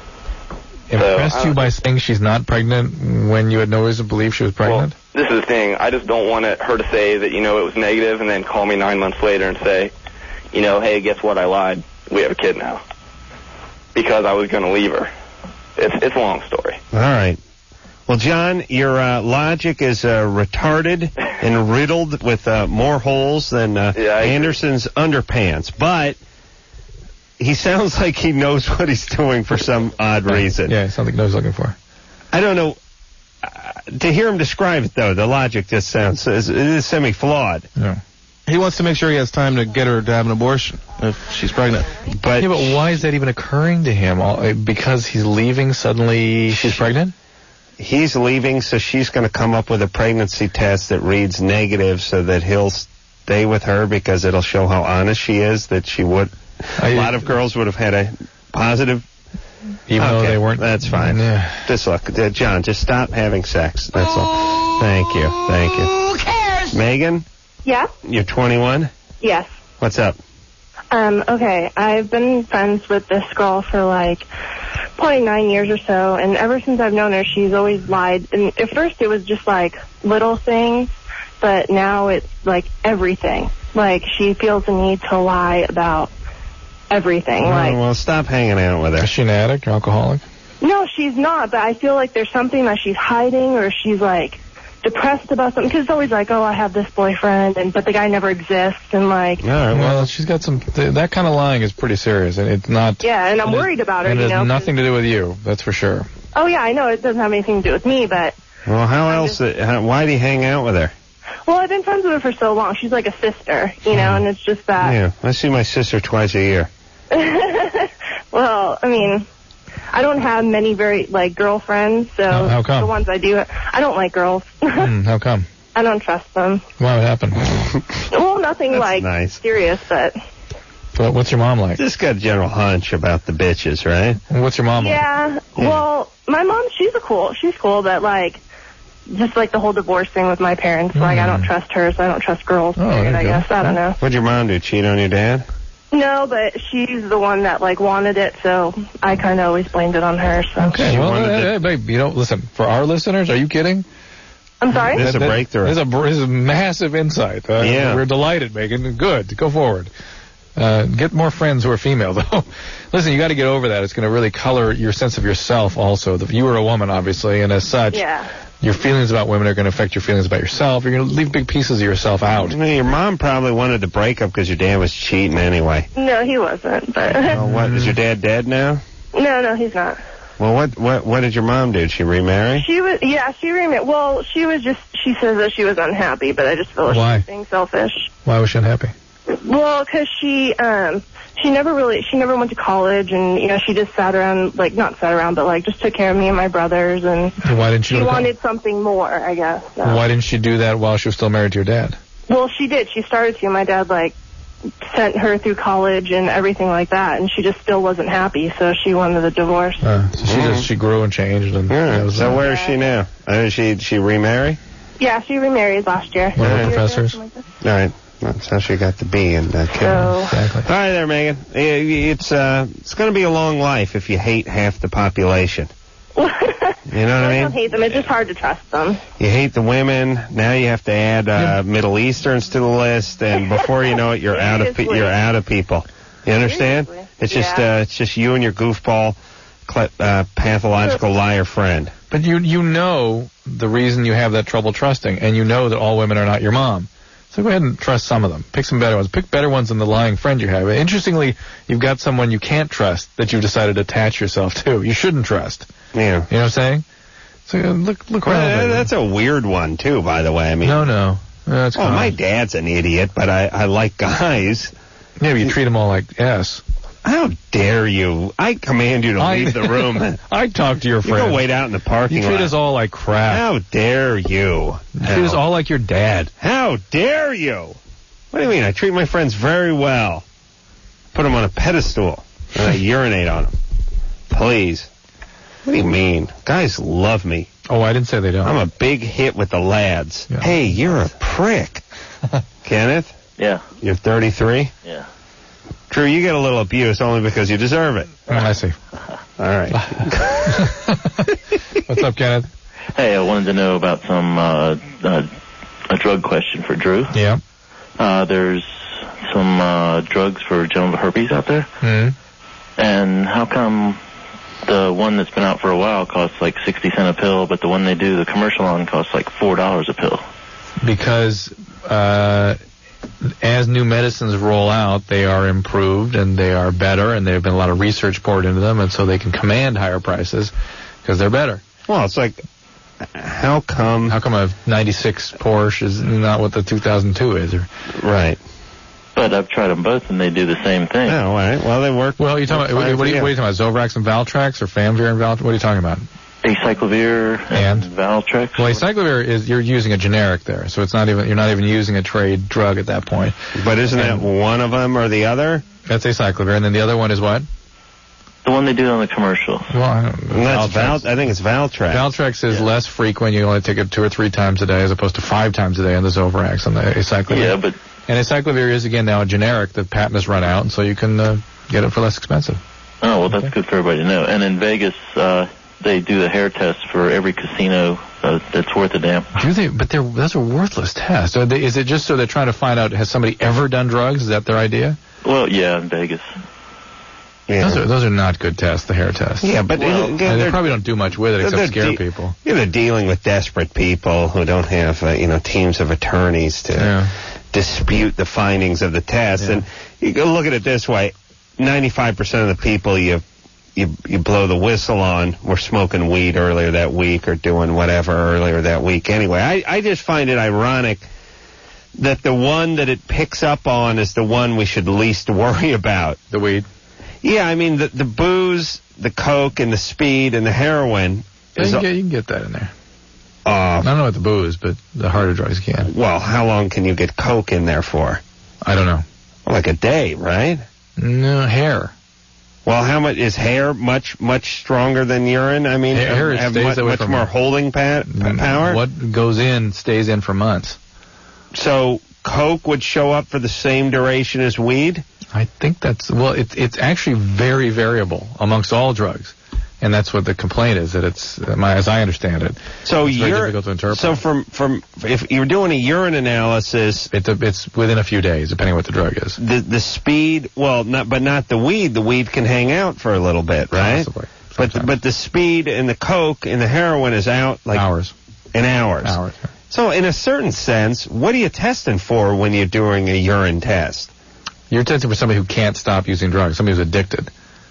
Impressed so, you by saying she's not pregnant when you had no reason to believe she was pregnant? Well, this is the thing. I just don't want her to say that, you know, it was negative and then call me nine months later and say, you know, hey, guess what? I lied. We have a kid now. Because I was going to leave her. It's, it's a long story. All right. Well, John, your uh, logic is uh, retarded and riddled with uh, more holes than uh, yeah, Anderson's underpants. But... he sounds like he knows what he's doing for some odd reason. Yeah, it sounds like he knows what he's looking for. I don't know. Uh, to hear him describe it, though, the logic just sounds it is semi-flawed. Yeah. He wants to make sure he has time to get her to have an abortion if she's pregnant. But yeah, but why is that even occurring to him? All, because he's leaving, suddenly she's pregnant? He's leaving, so she's going to come up with a pregnancy test that reads negative so that he'll stay with her because it'll show how honest she is, that she would... A lot of girls would have had a positive... Even okay, though they weren't... That's fine. Yeah. Just look, uh, John, just stop having sex. That's all. Thank you. Thank you. Who cares? Megan? Yeah? You're twenty-one? Yes. What's up? Um, okay, I've been friends with this girl for like probably nine years or so, and ever since I've known her, she's always lied. And at first it was just like little things, but now it's like everything. Like she feels the need to lie about everything. Oh, like, well, stop hanging out with her. Is she an addict or alcoholic? no, she's not, but I feel like there's something that she's hiding, or she's like depressed about something, because it's always like, oh, I have this boyfriend, and but the guy never exists, and like... All right, well, she's got some... Th- that kind of lying is pretty serious, and it's not... Yeah, and I'm and worried it, about her, and you it has know? nothing to do with you, that's for sure. Oh, yeah, I know, it doesn't have anything to do with me, but... Well, how else... Just, uh, how, why do you hang out with her? Well, I've been friends with her for so long. She's like a sister, you know, and it's just that... Yeah, I see my sister twice a year. Well, I mean... I don't have many very, like, girlfriends, so how, how come? the ones I do, I don't like girls. mm, how come? I don't trust them. What would happen? Well, nothing, like, nice. serious, but... But what's your mom like? Just got a general hunch about the bitches, right? What's your mom yeah, like? Yeah, well, my mom, she's a cool, she's cool, but, like, just, like, the whole divorce thing with my parents, mm. like, I don't trust her, so I don't trust girls, oh, period, I guess, I don't know. What'd your mom do, cheat on your dad? No, but she's the one that, like, wanted it, so I kind of always blamed it on her, so... Okay, well, hey, hey, babe, you know, listen, for our listeners, are you kidding? I'm sorry? This is a breakthrough. This is a, this is a massive insight. Uh, yeah. We're delighted, Megan. Good. Go forward. Uh, get more friends who are female, though. Listen, you got to get over that. It's going to really color your sense of yourself also. The, you are a woman, obviously, and as such... Yeah. Your feelings about women are going to affect your feelings about yourself. You're going to leave big pieces of yourself out. I mean, your mom probably wanted to break up because your dad was cheating anyway. No, he wasn't, but... Oh, what? Is your dad dead now? No, no, he's not. Well, what what what did your mom do? Did she remarry? She was, yeah, she remarried. Well, she was just, she says that she was unhappy, but I just feel like Why? she was being selfish. Why was she unhappy? Well, because she, um, she never really, she never went to college, and, you know, she just sat around, like, not sat around, but, like, just took care of me and my brothers, and Why didn't she she go to wanted something more, I guess. So. Why didn't she do that while she was still married to your dad? Well, she did. She started to. My dad, like, sent her through college and everything like that, and she just still wasn't happy, so she wanted a divorce. Uh, so she just she grew and changed. And Yeah, that was so uh, where is she now? Uh, she she remarry? Yeah, she remarried last year. One of the Two years ago, professors? something like All right. That's how she got the B in that kid. So- Exactly. All right there, Megan. It's uh, it's going to be a long life if you hate half the population. You know what I I don't mean? hate them. It's just hard to trust them. You hate the women. Now you have to add uh, Middle Easterns to the list, and before you know it, you're out of pe- Seriously. you're out of people. You understand? Seriously. It's just Yeah. uh, it's just you and your goofball, cle- uh, pathological liar friend. But you you know the reason you have that trouble trusting, and you know that all women are not your mom. So go ahead and trust some of them. Pick some better ones. Pick better ones than the lying friend you have. Interestingly, you've got someone you can't trust that you've decided to attach yourself to. You shouldn't trust. Yeah. You know what I'm saying? So uh, look look around. Well, baby. that's a weird one too, by the way. I mean, no, no. That's oh, my dad's an idiot, but I, I like guys. Yeah, but you treat them all like yes. How dare you? I command you to I- leave the room. I talk to your You friend. go wait out in the parking You treat lot. us all like crap. How dare you? You treat us all like your dad. How dare you? What do you mean? I treat my friends very well. Put them on a pedestal, and I urinate on them. Please. What do you mean? Guys love me. Oh, I didn't say they don't. I'm a big hit with the lads. Yeah. Hey, you're a prick. Kenneth, Yeah. you're thirty-three? Yeah. True, you get a little abuse only because you deserve it. Oh, I see. All right. What's up, Kenneth? Hey, I wanted to know about some uh, uh, a drug question for Drew. Yeah. Uh, there's some uh, drugs for genital herpes out there, Mm-hmm. and how come the one that's been out for a while costs like sixty cent a pill, but the one they do the commercial on costs like four dollars a pill? Because uh, as new medicines roll out, they are improved and they are better, and there have been a lot of research poured into them, and so they can command higher prices because they're better. Well, it's like, how come? How come a ninety-six Porsche is not what the two thousand two is? Or, right. But I've tried them both, and they do the same thing. Oh, all right. Well, they work. Well, you're talking about, what, what, are you, what are you talking about? Zovrax and Valtrex, or Famvir and Valtrex? What are you talking about? Acyclovir and, And? Valtrex. Well, acyclovir is you're using a generic there, so it's not even you're not even using a trade drug at that point. But isn't that one of them or the other? That's acyclovir, and then the other one is what? The one they do on the commercial. Well, I don't know. And that's Val. I think it's Valtrex. Valtrex is Yeah. less frequent. You only take it two or three times a day, as opposed to five times a day on the Zovrax and the acyclovir. Yeah, but And acyclovir is again now a generic. The patent has run out, and so you can uh, get it for less expensive. oh well, that's good for everybody to know. And in Vegas, uh, they do the hair test for every casino uh, that's worth a damn. Do they? But they're those are worthless tests. Are they, is it just so they're trying to find out has somebody ever done drugs? Is that their idea? Well, yeah, in Vegas. Yeah. Those are those are not good tests. The hair tests. Yeah, but Well, uh, And they're- they probably don't do much with it they're except scare de- people. Yeah, they're dealing with desperate people who don't have, uh, you know, teams of attorneys to Yeah. dispute the findings of the test. Yeah. And you can look at it this way: ninety-five percent of the people you you you blow the whistle on were smoking weed earlier that week or doing whatever earlier that week. Anyway, I I just find it ironic that the one that it picks up on is the one we should least worry about. The weed. Yeah, I mean the the booze, the coke, and the speed and the heroin. Yeah, Is you, a- can get, you can get that in there. uh, I don't know what the booze, but the harder drugs can. well, how long can you get coke in there for? I don't know. Like a day, right? No hair. Well, how much is hair much much stronger than urine? I mean, Hair, hair it have stays much, that way much for more months. holding pa- pa- power. What goes in stays in for months. So coke would show up for the same duration as weed? I think that's well. It's it's actually very variable amongst all drugs, and that's what the complaint is. That it's uh, my as I understand it. So it's very you're difficult to interpret. so from from if you're doing a urine analysis, it's a, it's within a few days, depending on what the drug is. the the speed, well, not but not the weed. The weed can hang out for a little bit, right? Possibly. But the, but the speed and the coke and the heroin is out like Hours. in hours. Hours. So in a certain sense, what are you testing for when you're doing a urine test? You're testing for somebody who can't stop using drugs, somebody who's addicted.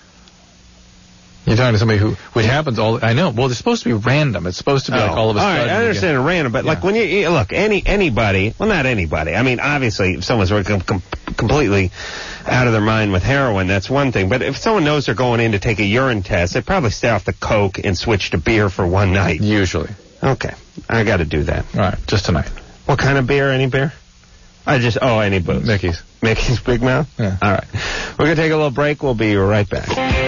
You're talking to somebody who, which happens all, I know, well, it's supposed to be random. It's supposed to be like all of a all sudden. right, I you understand get- it random, but Yeah. like when you, you look, any anybody, well, not anybody. I mean, obviously, if someone's com- com- completely out of their mind with heroin, that's one thing. But if someone knows they're going in to take a urine test, they probably stay off the coke and switch to beer for one night. Usually. Okay. I got to do that. All right, just tonight. What kind of beer? Any beer? I just, oh, any booze. Mickey's. Mickey's Big Mouth? Yeah. All right. We're going to take a little break. We'll be right back.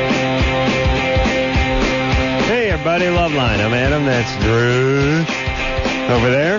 Hey, everybody. Loveline. I'm Adam. That's Drew. Over there.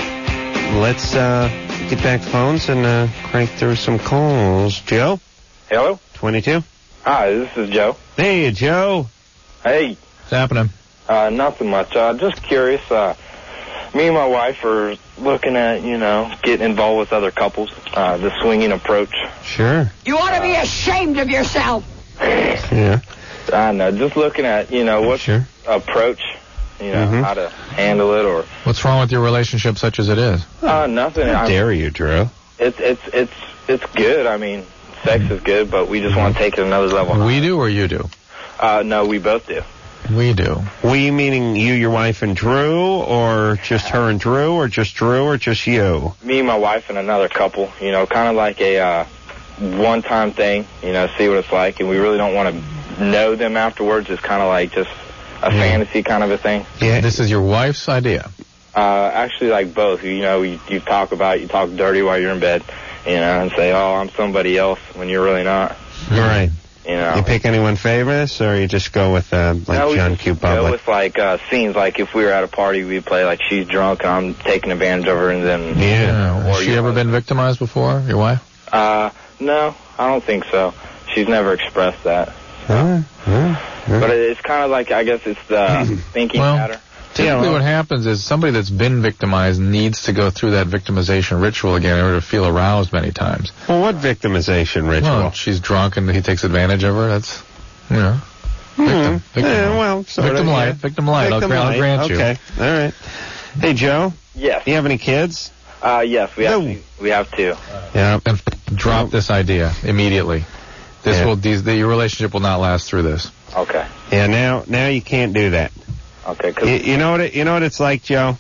Let's uh, get back phones and uh, crank through some calls. Joe? Hello? twenty-two? Hi, this is Joe. Hey, Joe. Hey. What's happening? Uh, nothing much. Uh, just curious. Uh, me and my wife are looking at, you know, getting involved with other couples. Uh, the swinging approach. Sure. You ought to be ashamed of yourself. Yeah. I know. Just looking at, you know, what sure. approach, you know, Mm-hmm. how to handle it or... What's wrong with your relationship such as it is? Uh, nothing. How I- dare you, Drew? It's, it's, it's, it's good. I mean, sex is good, but we just want to take it another level. We do or you do? Uh, no, we both do. We do. We meaning you, your wife, and Drew, or just her and Drew, or just Drew, or just you? Me, my wife, and another couple, you know, kind of like a uh, one-time thing, you know, see what it's like, and we really don't want to know them afterwards. It's kind of like just a Yeah. fantasy kind of a thing. Yeah. This is your wife's idea. Uh, actually, like both. You know, you, you talk about, you talk dirty while you're in bed, you know, and say, oh, I'm somebody else when you're really not. Right. You know. You pick anyone famous, or you just go with uh, like no, we John just Q. go Public? with like uh, scenes. Like if we were at a party, we'd play like she's drunk and I'm taking advantage of her, and then Yeah. Has Or she you ever been victimized before, your wife? Uh, no, I don't think so. She's never expressed that. Huh? Huh? Huh? But it's kind of like, I guess it's the thinking Well, matter. Typically what happens is somebody that's been victimized needs to go through that victimization ritual again in order to feel aroused many times. Well, what victimization ritual? Well, she's drunk and he takes advantage of her. That's, you know, victim. victim Eh, well, sort victim of, light. yeah. Victim light. Victim I'll, I'll light. grant you. Okay. All right. Hey, Joe. Yes. You have any kids? Uh, yes, we have No. two. We have two. Yeah. And drop this idea immediately. This Yeah. will, these, the, your relationship will not last through this. Okay. Yeah. Now, now you can't do that. Okay. 'cause- You, you know what? It, you know what it's like, Joe.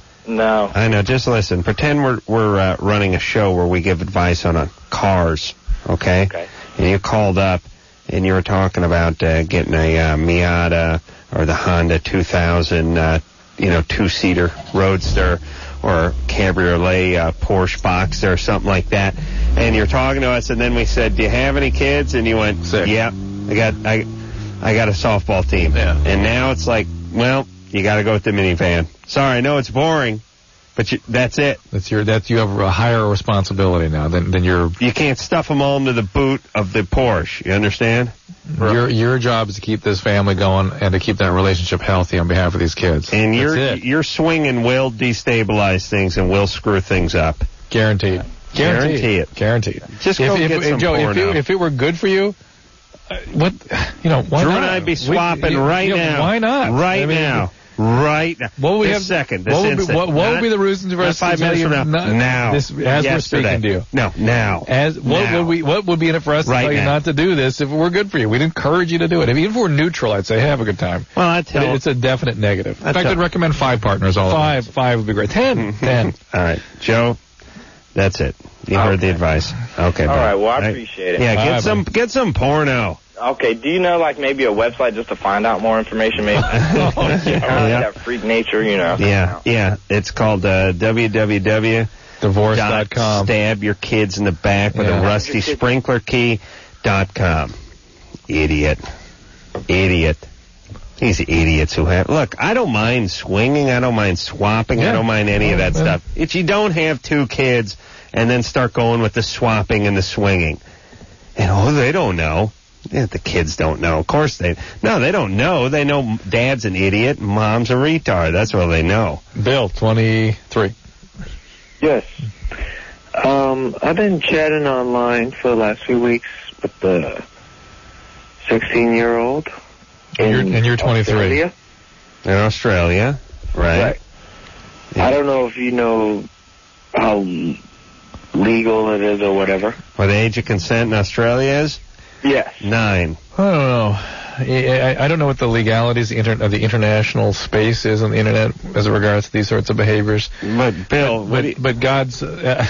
no. I know. Just listen. Pretend we're we're uh, running a show where we give advice on uh, cars. Okay. Okay. And you called up and you were talking about uh, getting a uh, Miata or the Honda two thousand, uh, you know, two-seater Roadster or Cabriolet uh, Porsche Boxster or something like that. And you're talking to us, and then we said, "Do you have any kids?" And you went, Sick. "Yeah, I got I I got a softball team." Yeah. And now it's like, well, you got to go with the minivan. Sorry, I know it's boring, but you, that's it. That's your, that's, you have a higher responsibility now than, than your, You can't stuff them all into the boot of the Porsche. You understand? your, your job is to keep this family going and to keep that relationship healthy on behalf of these kids. And That's your it. your swinging will destabilize things and will screw things up. Guaranteed. Guarantee it. Guaranteed. Just if, go if, get if, some Joe, if porno. it, if it were good for you, uh, what, you know, why Drew not? and I'd be We- swapping you- right you know, now. Why not? Right I mean, now. Right now. What would we this have? second. This what would, be, instant. what, what Not- would be the reasons for not us to five tell minutes you from now. not- Now. This, as Yesterday. we're speaking to you. No, now. As what Now. would we? What would be in it for us to Right tell you now. not to do this if it were good for you? We'd encourage you to do it. If, even if we're neutral, I'd say have a good time. Well, I But tell. it's a definite negative. In I fact, tell- I'd recommend five partners. All five, five would be great. Ten, ten. All right, Joe. That's it. You Okay. heard the advice. Okay. All bud. right, well, I Right. appreciate it. Yeah, Bye, get some bud. get some porno. Okay, do you know, like, maybe a website just to find out more information, maybe? yeah. Kind of that freak nature, you know. Yeah, yeah. It's called uh, w w w Divorce dot com. Stab your kids in the back with Yeah. a rusty sprinkler key dot com. Idiot. Idiot. These idiots who have... Look, I don't mind swinging. I don't mind swapping. Yeah. I don't mind any of that Yeah. stuff. If you don't have two kids and then start going with the swapping and the swinging. And, oh, they don't know. Yeah, the kids don't know. Of course they... No, they don't know. They know dad's an idiot and mom's a retard. That's what they know. Bill, twenty-three. Yes. Um, I've been chatting online for the last few weeks with the sixteen-year-old. And you're, and you're twenty-three. Australia. In Australia, right? Right. I don't know if you know how legal it is or whatever. What the age of consent in Australia is? Yes. Nine. I don't know. I, I- I don't know what the legalities the inter- of the international space is on the internet as regards to these sorts of behaviors. But Bill, what but, do you- but God's uh,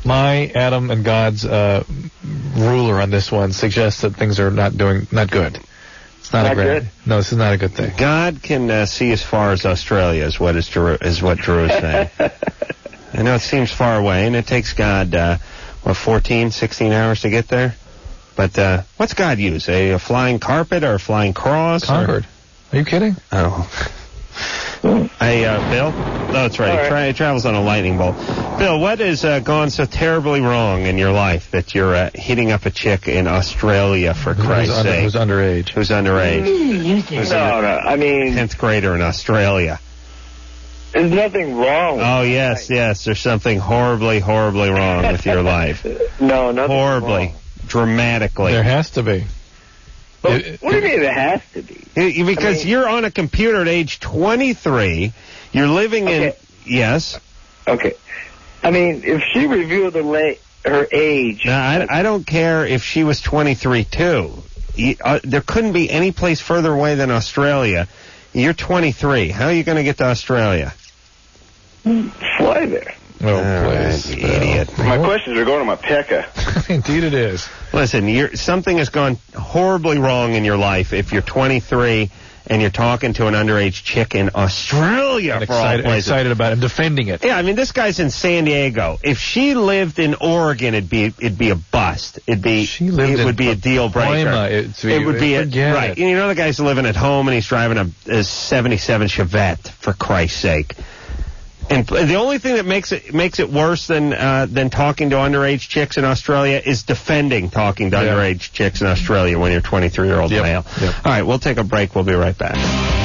My Adam and God's uh, ruler on this one suggests that things are not doing not good. It's not, Not a great. good? No, this is not a good thing. God can uh, see as far as Australia, is what is Drew, is what Drew is saying. I know it seems far away, and it takes God, uh, what, fourteen, sixteen hours to get there? But uh, what's God use? A, a flying carpet or a flying cross? Concorde. Or? Are you kidding? Oh. Hey, uh, Bill? Oh, that's right. All He, right. tra- he travels on a lightning bolt. Bill, what has uh, gone so terribly wrong in your life that you're uh, hitting up a chick in Australia, for Christ's who's, under, sake? who's underage? Who's underage? Who's No, no. I mean, tenth grader in Australia. there's nothing wrong with Oh, yes, yes. There's something horribly, horribly wrong with your life. No, nothing Horribly. wrong. Dramatically. There has to be. But It- what do you mean it has to be? Y- Because I mean- you're on a computer at age twenty-three. You're living in... Okay. Yes? Okay. I mean, if she revealed her, la- her age... Now, I, I don't care if she was twenty-three, too. You, uh, there couldn't be any place further away than Australia. You're twenty-three. How are you going to get to Australia? Fly there. Oh, All please. right, you idiot. My questions are going to my pecker. Indeed it is. Listen, you're, something has gone horribly wrong in your life if you're twenty-three and you're talking to an underage chick in Australia, I'm for all excited, places. excited about it. I'm defending it. Yeah, I mean, this guy's in San Diego. If she lived in Oregon, it'd be it'd be a bust. It'd be She lived it in would be a deal breaker. Pacoima. It- It would be a, forget right. it. And you know, the guy's living at home and he's driving a, a seventy-seven Chevette, for Christ's sake. And the only thing that makes it makes it worse than uh, than talking to underage chicks in Australia is defending talking to Yeah. underage chicks in Australia when you're a twenty-three-year-old Yep. male. Yep. All right, we'll take a break. We'll be right back.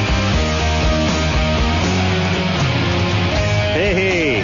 Hey, hey.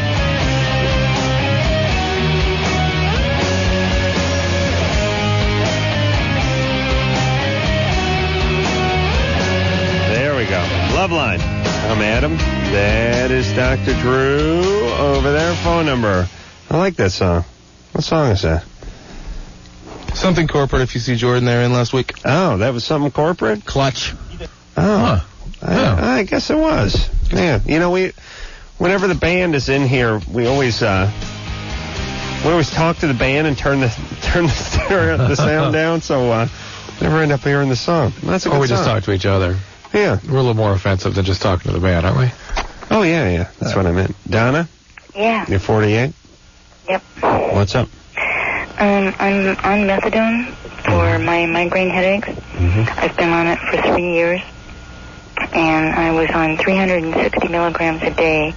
There we go. Love line. I'm Adam. That is Doctor Drew over there. Phone number. I like that song. What song is that? Something corporate if you see Jordan there in last week. Oh, that was something corporate? Clutch. Oh. Huh. I, I guess it was. Yeah. You know, we, whenever the band is in here, we always, uh, we always talk to the band and turn the, turn the, the sound down, so, uh, never end up hearing the song. That's a good Or we just song. talk to each other. Yeah. We're a little more offensive than just talking to the band, aren't we? Oh, yeah, yeah. That's what I meant. Donna, Yeah. you're forty-eight? Yep. What's up? Um, I'm on methadone for my migraine headaches. Mm-hmm. I've been on it for three years, and I was on three hundred sixty milligrams a day,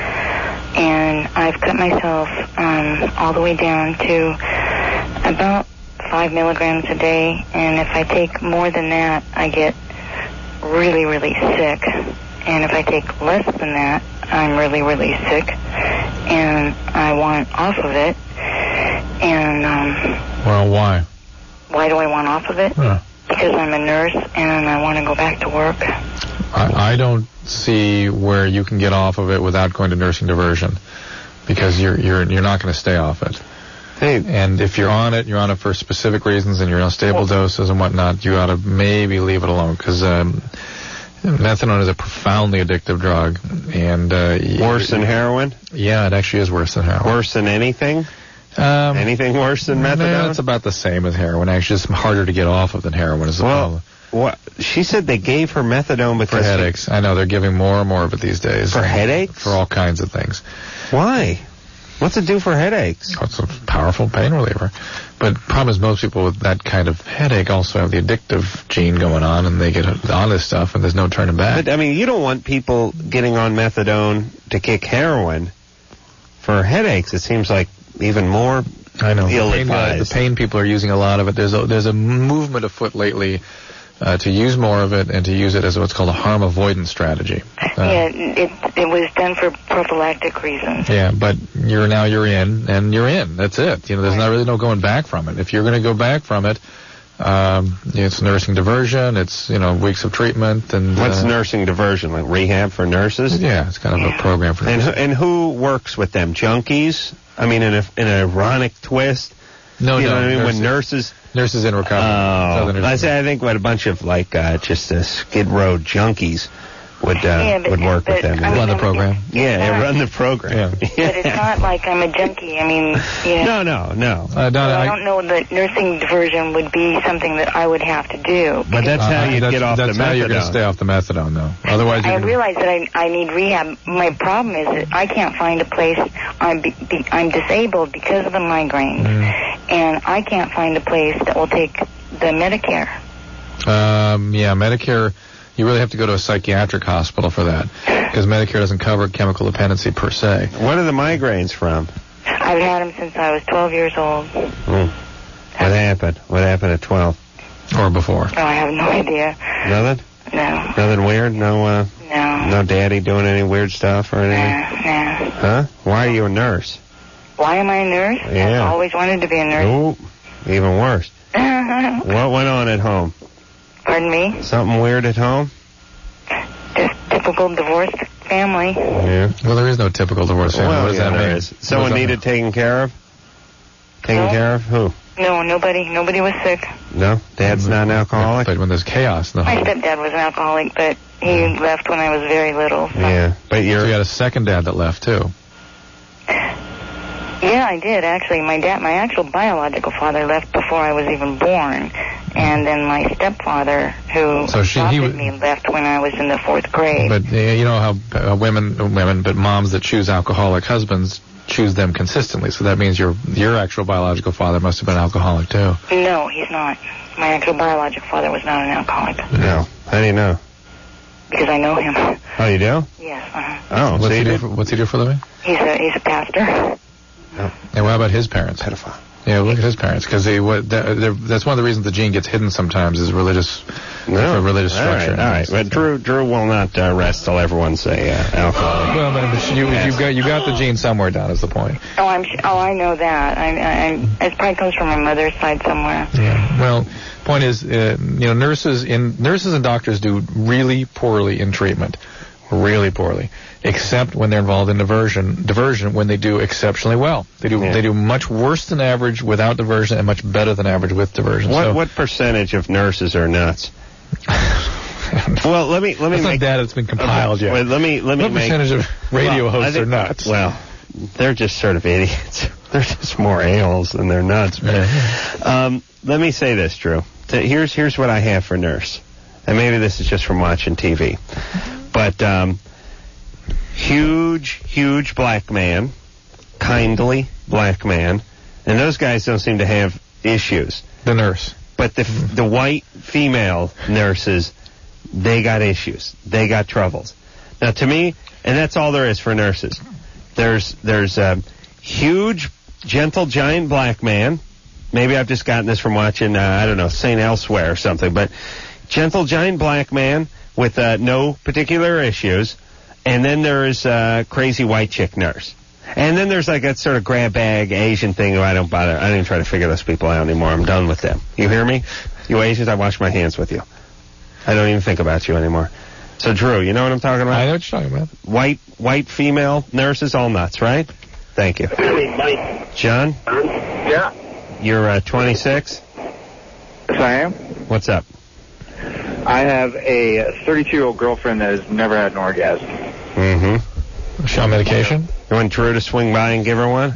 and I've cut myself um, all the way down to about five milligrams a day, and if I take more than that, I get really, really sick, and if I take less than that, I'm really, really sick, and I want off of it. And um, Well, why? why do I want off of it? Huh. Because I'm a nurse and I want to go back to work. I, I don't see where you can get off of it without going to nursing diversion, because you're you're you're not going to stay off it. Hey, And if you're on it, you're on it for specific reasons, and you're on stable doses and whatnot. You ought to maybe leave it alone, because um, methadone is a profoundly addictive drug, and uh, worse than heroin? Yeah, it actually is worse than heroin. Worse than anything? Um, Anything worse than no, methadone? it's about the same as heroin. Actually, it's harder to get off of than heroin is the Well, problem. what? She said they gave her methadone For because headaches. I know, they're giving more and more of it these days. For headaches? For all kinds of things. Why? What's it do for headaches? Oh, it's a powerful pain reliever. But the problem is most people with that kind of headache also have the addictive gene going on, and they get on this stuff, and there's no turning back. But, I mean, you don't want people getting on methadone to kick heroin for headaches. It seems like even more I know. The pain, uh, ill-advised. the pain people are using a lot of it. There's a, there's a movement afoot lately uh, to use more of it and to use it as what's called a harm avoidance strategy. Uh, yeah, it it was done for prophylactic reasons. Yeah, but you're now you're in, and you're in. That's it. You know, there's not really no going back from it. If you're going to go back from it, um, it's nursing diversion. It's you know weeks of treatment and. What's uh, nursing diversion? Like rehab for nurses? Yeah, it's kind of a program for And who, nurses. and who works with them? Junkies? I mean, in, a, in an ironic twist. No, you no, know what I mean? nurses- When nurses. Nurses in recovery. Oh, Southern I say I think what a bunch of like uh, just uh, Skid Row junkies would uh, Yeah, but- would work but with them. I mean, Run the program. Yeah, yeah, run the program. But it's not like I'm a junkie. I mean, you know. No, no, no. Uh, Donna, I I, don't know that nursing diversion would be something that I would have to do. But that's how uh, you that's, get off that's the how you're going methadone. to stay off the methadone, though. Otherwise, I you're gonna, realize that I, I need rehab. My problem is that I can't find a place. I'm be, be, I'm disabled because of the migraine, Mm. and I can't find a place that will take the Medicare. Um, yeah, Medicare, you really have to go to a psychiatric hospital for that, because Medicare doesn't cover chemical dependency per se. What are the migraines from? I've had them since I was twelve years old. Mm. What happened? What happened at twelve? Or before? Oh, I have no idea. Nothing? No. Nothing weird? No, uh, No. no daddy doing any weird stuff or anything? No. Huh? Why are you a nurse? Why am I a nurse? Yeah. I've always wanted to be a nurse. Oh, even worse. What went on at home? Pardon me? Something weird at home? Just typical divorced family. Yeah. Well, there is no typical divorce family. Well, what does yeah, that there mean? is. Someone What does that needed taken care of? Taken No. care of? Who? No, nobody. Nobody was sick. No? Dad's not an alcoholic? But when there's chaos in the My home. stepdad was an alcoholic, but he left when I was very little. So. Yeah. But you're... So you got a second dad that left, too. Yeah, I did actually. My dad, my actual biological father, left before I was even born, and then my stepfather, who So she- he adopted w- me, left when I was in the fourth grade. But uh, you know how uh, women, uh, women, but moms that choose alcoholic husbands choose them consistently. So that means your your actual biological father must have been alcoholic too. No, he's not. My actual biological father was not an alcoholic No. How do you know? because I know him. Oh, you do? Yes, uh-huh. Oh, what's so he you do? did? For, what's he do for a living? He's a he's a pastor. And what about his parents? Pedophile. Yeah, look at his parents, because they what that, they're- that's one of the reasons the gene gets hidden sometimes is religious, No. for religious All right, structure. all right. But Drew, Drew will not uh, rest till everyone's a uh, alcoholic. Well, but you, you've got you got the gene somewhere down. Is the point? Oh, I'm sh- oh I know that. I, I, I it probably comes from my mother's side somewhere. Yeah. Well, point is, uh, you know, nurses in nurses and doctors do really poorly in treatment, really poorly, except when they're involved in diversion. Diversion when they do exceptionally well. They do Yeah. they do much worse than average without diversion and much better than average with diversion. What so, what percentage of nurses are nuts? Well, let me let me That's not make data that's been compiled okay, yet. wait, let me let me What make, percentage of radio well, I hosts think- are nuts? Well, they're just sort of idiots. They're just more a-holes than they're nuts. Um, let me say this, Drew. Th- Here's here's what I have for nurse, and maybe this is just from watching T V, but um, huge, huge black man, kindly black man, and those guys don't seem to have issues. The nurse. But the the white female nurses, they got issues. They got troubles. Now, to me, and that's all there is for nurses. There's there's a huge, gentle, giant black man. Maybe I've just gotten this from watching, uh, I don't know, Saint Elsewhere or something. But gentle, giant black man with uh, no particular issues. And then there's a crazy white chick nurse. And then there's like that sort of grab bag Asian thing who I don't bother. I don't even try to figure those people out anymore. I'm done with them. You hear me? You Asians, I wash my hands with you. I don't even think about you anymore. So, Drew, you know what I'm talking about? I know what you're talking about. White, white female nurses, all nuts, right? Thank you. John? Yeah. You're uh, twenty-six? Yes, I am. What's up? I have a thirty-two-year-old girlfriend that has never had an orgasm. Mm-hmm. She on medication? You want Drew to swing by and give her one?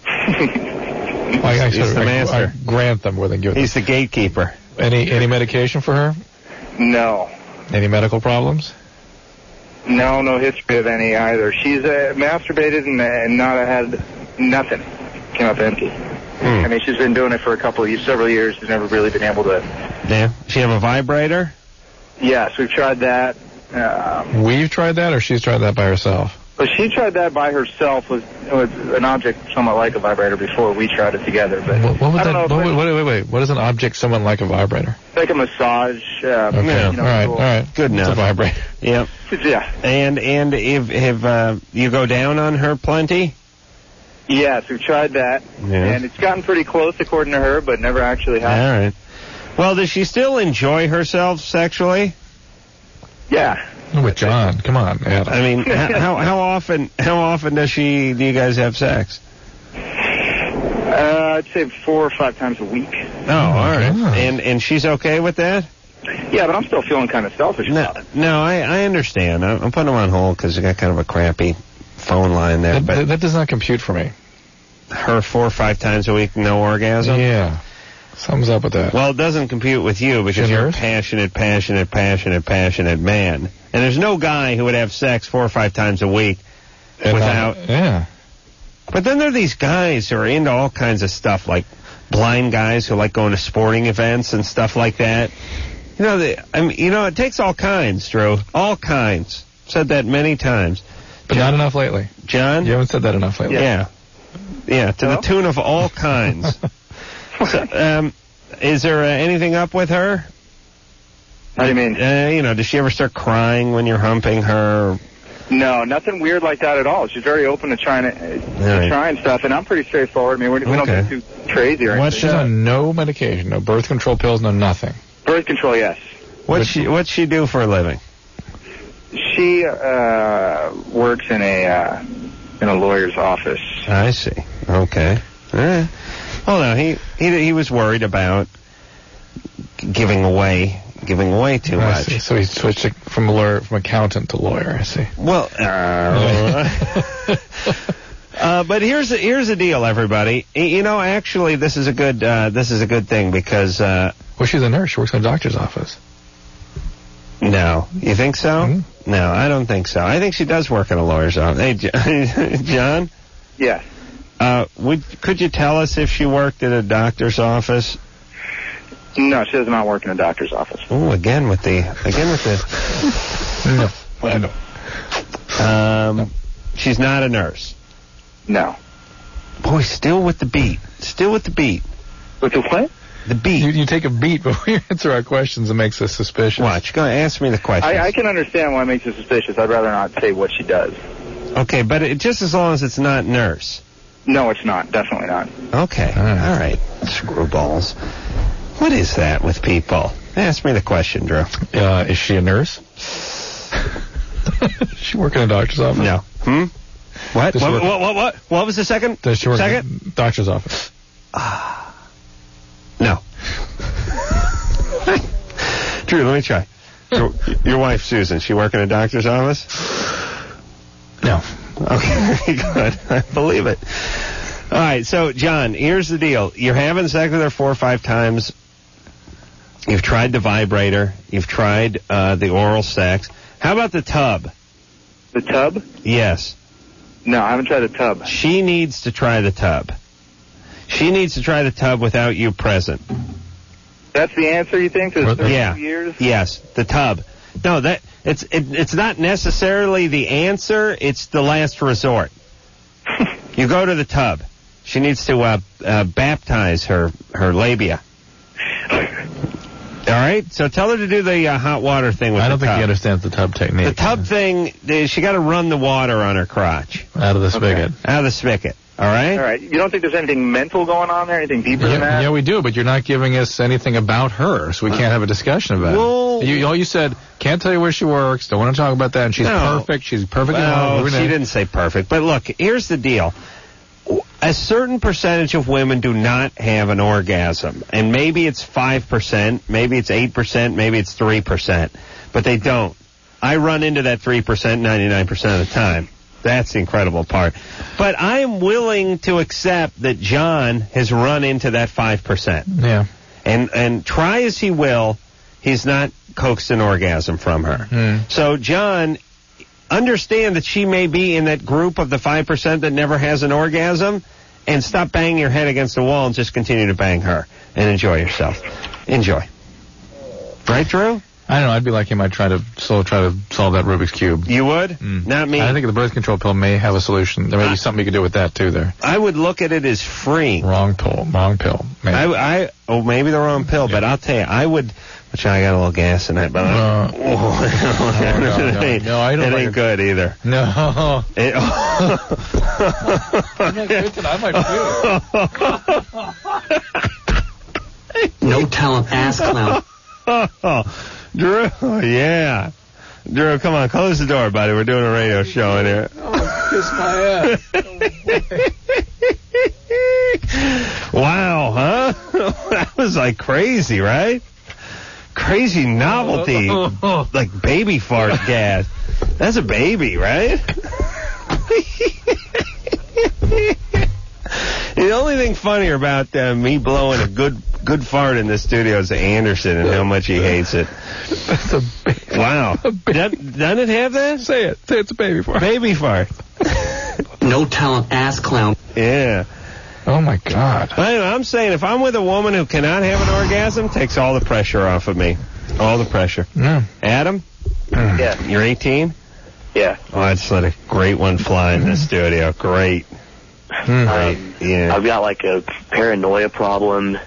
I, I, He's the I- master. I grant them more than give them. He's the gatekeeper. Any any medication for her? No. Any medical problems? No, no history of any either. She's uh, masturbated and, and not had nothing. Came up empty. Hmm. I mean, she's been doing it for a couple of years, several years. She's never really been able to. Yeah. She have a vibrator? Yes, we've tried that. Um, We've tried that, or she's tried that by herself? but she tried that by herself with, with an object somewhat like a vibrator before we tried it together. But What, what would I don't that? know. What, if wait, wait, wait. What is an object somewhat like a vibrator? it's like a massage. Um, Okay. you know, all right. tool. All right. Good It's enough. a vibrator. Yep. Yeah. And and if have uh, you go down on her plenty? Yes, we've tried that, Yeah. and it's gotten pretty close according to her, but never actually All happened. right. Well, does she still enjoy herself sexually? Yeah. With John, come on, Adam. I mean, h- how how often how often does she do you guys have sex? Uh, I'd say four or five times a week. Oh, all right. And and she's okay with that? Yeah, but I'm still feeling kind of selfish No, about it. no, I, I understand. I'm, I'm putting him on hold because you got kind of a crappy phone line there. That, but that does not compute for me. Her four or five times a week, no orgasm? Yeah. Something's up with that. Well, it doesn't compute with you because She you're a nurse? passionate, passionate, passionate, passionate man. And there's no guy who would have sex four or five times a week And, uh, without... yeah. But then there are these guys who are into all kinds of stuff, like blind guys who like going to sporting events and stuff like that. You know, they, I mean, you know, it takes all kinds, Drew. All kinds. Said that many times. But John, not enough lately. John? You haven't said that enough lately. Yeah. Yeah, to Hello? the tune of all kinds. So, um, is there uh, anything up with her? What do you mean? Uh, you know, does she ever start crying when you're humping her? No, nothing weird like that at all. She's very open to trying to, uh, to right. trying stuff, and I'm pretty straightforward. I mean, we, we don't Okay. get too crazy or What, she's anything. on no medication, no birth control pills, no nothing. Birth control, yes. What's she What's she do for a living? She uh, works in a uh, in a lawyer's office. I see. Okay. All right. Well, no, he he he was worried about g- giving away giving away too I much. see. So he switched it from a lawyer, from accountant to lawyer. I see. Well, uh, uh, but here's the, here's the deal, everybody. Y- You know, actually, this is a good uh, this is a good thing because uh, Well, she's a nurse. She works in a doctor's office. no, you think so? Mm-hmm. No, I don't think so. I think she does work in a lawyer's office. Hey, J- John, Yes. uh, would could you tell us if she worked in a doctor's office? No, she does not work in a doctor's office. Oh, again with the again with the. No. I know. Um, she's not a nurse. No. Boy, still with the beat. Still with the beat. With the what? The beat. You, you take a beat before you answer our questions. It makes us suspicious. Watch. Go ask me the question. I, I can understand why it makes you suspicious. I'd rather not say what she does. Okay, but it, just as long as it's not nurse. No, it's not. Definitely not. Okay. All right. Screwballs. What is that with people? Ask me the question, Drew. Uh, is she a nurse? Does she work in a doctor's office? No. Hmm? What? Does she What, work- what, what, what? What was the second? Does she work second? in a doctor's office? No. Drew, let me try. Your, your wife, Susan, she work in a doctor's office? No. Okay, very good. I believe it. All right, so, John, here's the deal. You're having sex with her four or five times. You've tried the vibrator. You've tried uh, the oral sex. How about the tub? The tub? Yes. No, I haven't tried the tub. She needs to try the tub. She needs to try the tub without you present. That's the answer, you think? There's thirty Yeah. years? Yes, the tub. No, that it's it, it's not necessarily the answer. It's the last resort. You go to the tub. She needs to uh, uh, baptize her her labia. All right. So tell her to do the uh, hot water thing with I don't the think tub. he understands the tub technique. The tub thing. the- She got to run the water on her crotch Out of the spigot. out of the spigot. All right. All right. You don't think there's anything mental going on there? Anything deeper than Yeah, that? yeah, we do, but you're not giving us anything about her, so we can't have a discussion about Well- it. You, all you said, can't tell you where she works, don't want to talk about that, and she's No. perfect, she's perfect at Well, home. she didn't say perfect. But look, here's the deal. A certain percentage of women do not have an orgasm. And maybe it's five percent, maybe it's eight percent, maybe it's three percent. But they don't. I run into that three percent ninety-nine percent of the time. That's the incredible part. But I am willing to accept that John has run into that five percent. Yeah. And and try as he will, he's not coaxed an orgasm from her. Mm. So, John, understand that she may be in that group of the five percent that never has an orgasm, and stop banging your head against the wall and just continue to bang her and enjoy yourself. Enjoy. Right, Drew? I don't know, I'd be like him, I'd try to, so try to solve that Rubik's Cube. You would? Mm. Not me. I think the birth control pill may have a solution. There may I- be something you could do with that, too, there. I would look at it as freeing. Wrong pill, wrong pill. Maybe. I, I, oh, maybe the wrong pill, but I'll tell you, I would, which I got a little gas in it, but Uh, oh, no, no, it ain't, no, I don't it like ain't it. good either. No. It, I'm not good tonight, I might feel No talent, ass clown. Drew, yeah. Drew, come on, close the door, buddy. We're doing a radio show in here. Oh, kiss my ass. Wow, huh? That was like crazy, right? crazy novelty, like baby fart gas. That's a baby, right? The only thing funnier about uh, me blowing a good good fart in the studio is Anderson and how much he hates it. That's a baby. Wow. Doesn't, doesn't it have that? Say it. Say it's a baby fart. Baby fart. No talent, ass clown. Yeah. Oh, my God. I, I'm saying if I'm with a woman who cannot have an orgasm, takes all the pressure off of me. All the pressure. Yeah. Adam? Yeah. You're eighteen? Yeah. Oh, I just let a great one fly in the studio. Great. Great. Yeah. I've got like a paranoia problem.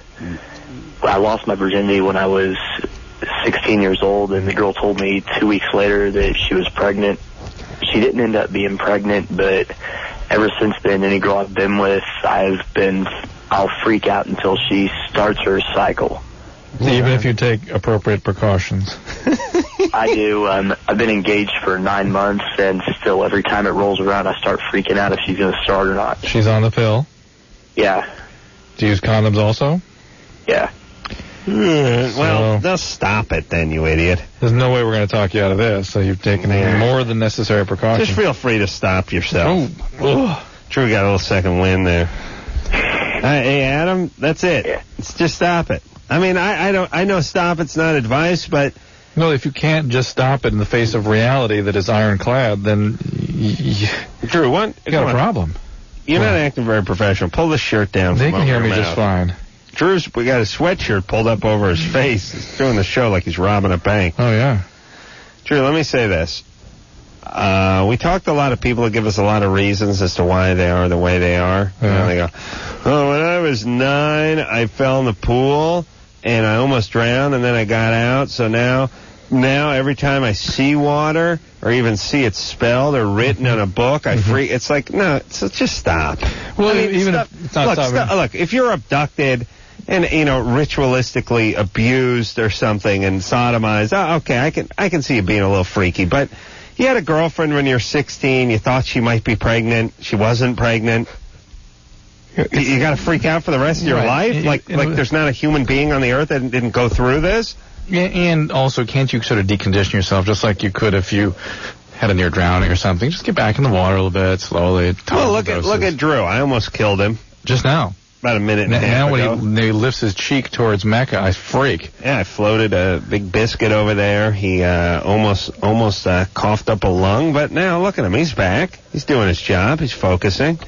I lost my virginity when I was sixteen years old, and the girl told me two weeks later that she was pregnant. She didn't end up being pregnant, but ever since then, any girl I've been with, I've been, I'll freak out until she starts her cycle. Even if you take appropriate precautions. I do. Um, I've been engaged for nine months, and still every time it rolls around, I start freaking out if she's going to start or not. She's on the pill? Yeah. Do you use condoms also? Yeah. Mm, well, So- they'll stop it then, you idiot. There's no way we're going to talk you out of this, so you've taken Yeah. more than necessary precautions. Just feel free to stop yourself. Oh. Drew got a little second wind there. Uh, hey, Adam, that's it. Yeah. It's just stop it. I mean, I, I don't. I know stop it's not advice, but No, if you can't just stop it in the face of reality that is ironclad, then y- y- Drew, what? you got come a on. problem. You're not acting very professional. Pull the shirt down. They from can hear over me your just mouth. fine. Drew's we got his sweatshirt pulled up over his face. He's doing the show like he's robbing a bank. Oh, yeah. Drew, let me say this. Uh, we talked to a lot of people that give us a lot of reasons as to why they are the way they are. You know, they go, oh, when I was nine, I fell in the pool, and I almost drowned, and then I got out, so now... Now, every time I see water, or even see it spelled or written on a book, I freak. It's like, no, it's, just stop. Well, I mean, even stop. if it's not look, stopping. sto- look, if you're abducted and, you know, ritualistically abused or something and sodomized, oh, okay, I can, I can see you being a little freaky. But you had a girlfriend when you're sixteen, you thought she might be pregnant, she wasn't pregnant. You, you got to freak out for the rest of your Right. life? It- Like, it- like there's not a human being on the earth that didn't go through this? Yeah, and also, can't you sort of decondition yourself just like you could if you had a near drowning or something? Just get back in the water a little bit, slowly. Well, look at look at Drew. I almost killed him. Just now. About a minute and Now, a half now ago. when he, when he lifts his cheek towards Mecca, I freak. Yeah, I floated a big biscuit over there. He uh, almost almost uh, coughed up a lung, but now look at him. He's back. He's doing his job. He's focusing.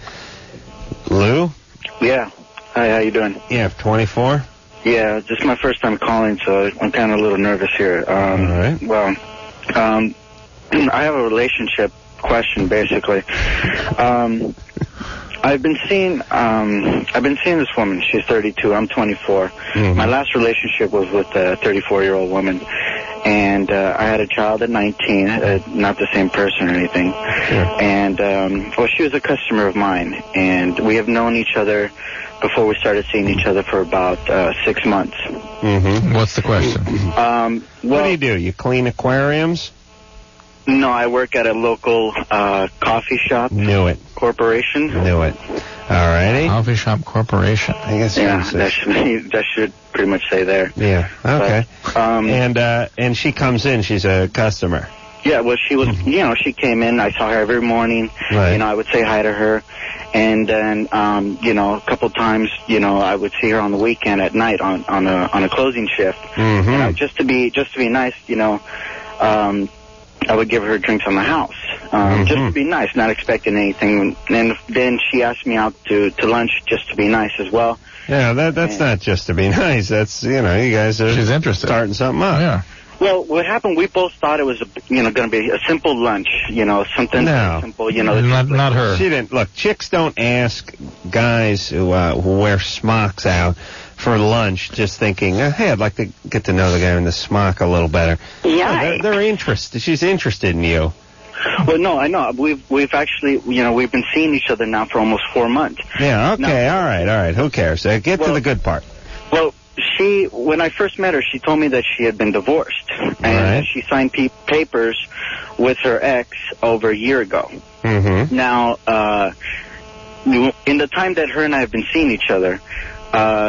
Lou? Yeah. Hi, how you doing? Yeah, twenty-four. Yeah, this is my first time calling, so I'm kind of a little nervous here. Um, All right. Well, um, I have a relationship question, basically. Um, I've been seeing, um, I've been seeing this woman. She's thirty-two. I'm twenty-four. Mm-hmm. My last relationship was with a thirty-four-year-old woman, and uh, I had a child at nineteen. Uh, not the same person or anything. Sure. And um, well, she was a customer of mine, and we have known each other before we started seeing each other for about uh, six months. Mm-hmm. What's the question? Um, well, What do you do? You clean aquariums? No, I work at a local uh, coffee shop Knew it. corporation. Knew it. All righty. Coffee Shop Corporation. I guess Yeah, that's it. that should that should pretty much say there. Yeah. Okay. But, um, and uh, and she comes in. She's a customer. yeah, well, she was, you know, she came in. I saw her every morning. Right. You know, I would say hi to her. And then, um, you know, a couple times, you know, I would see her on the weekend at night on, on a on a closing shift. Mm-hmm. You know, just to be just to be nice, you know, um, I would give her drinks on the house, um, Mhm. just to be nice, not expecting anything. And then she asked me out to to lunch just to be nice as well. Yeah, that that's not just to be nice. That's, you know, you guys are She's interested. starting something up. Yeah. Well, what happened? We both thought it was, a, you know, going to be a simple lunch, you know, something No. simple, you know. Not, not her. She didn't. Look, chicks don't ask guys who, uh, who wear smocks out for lunch just thinking, uh, hey, I'd like to get to know the guy in the smock a little better. Yeah. No, they're, they're interested. She's interested in you. Well, no, I know. We've we've actually, you know, we've been seeing each other now for almost four months. Yeah, okay, all right, all right. Who cares? Uh, get to Well- the good part. Well, she, when I first met her, she told me that she had been divorced, and Right. she signed pe- papers with her ex over a year ago. Mm-hmm. Now, uh, in the time that her and I have been seeing each other, uh,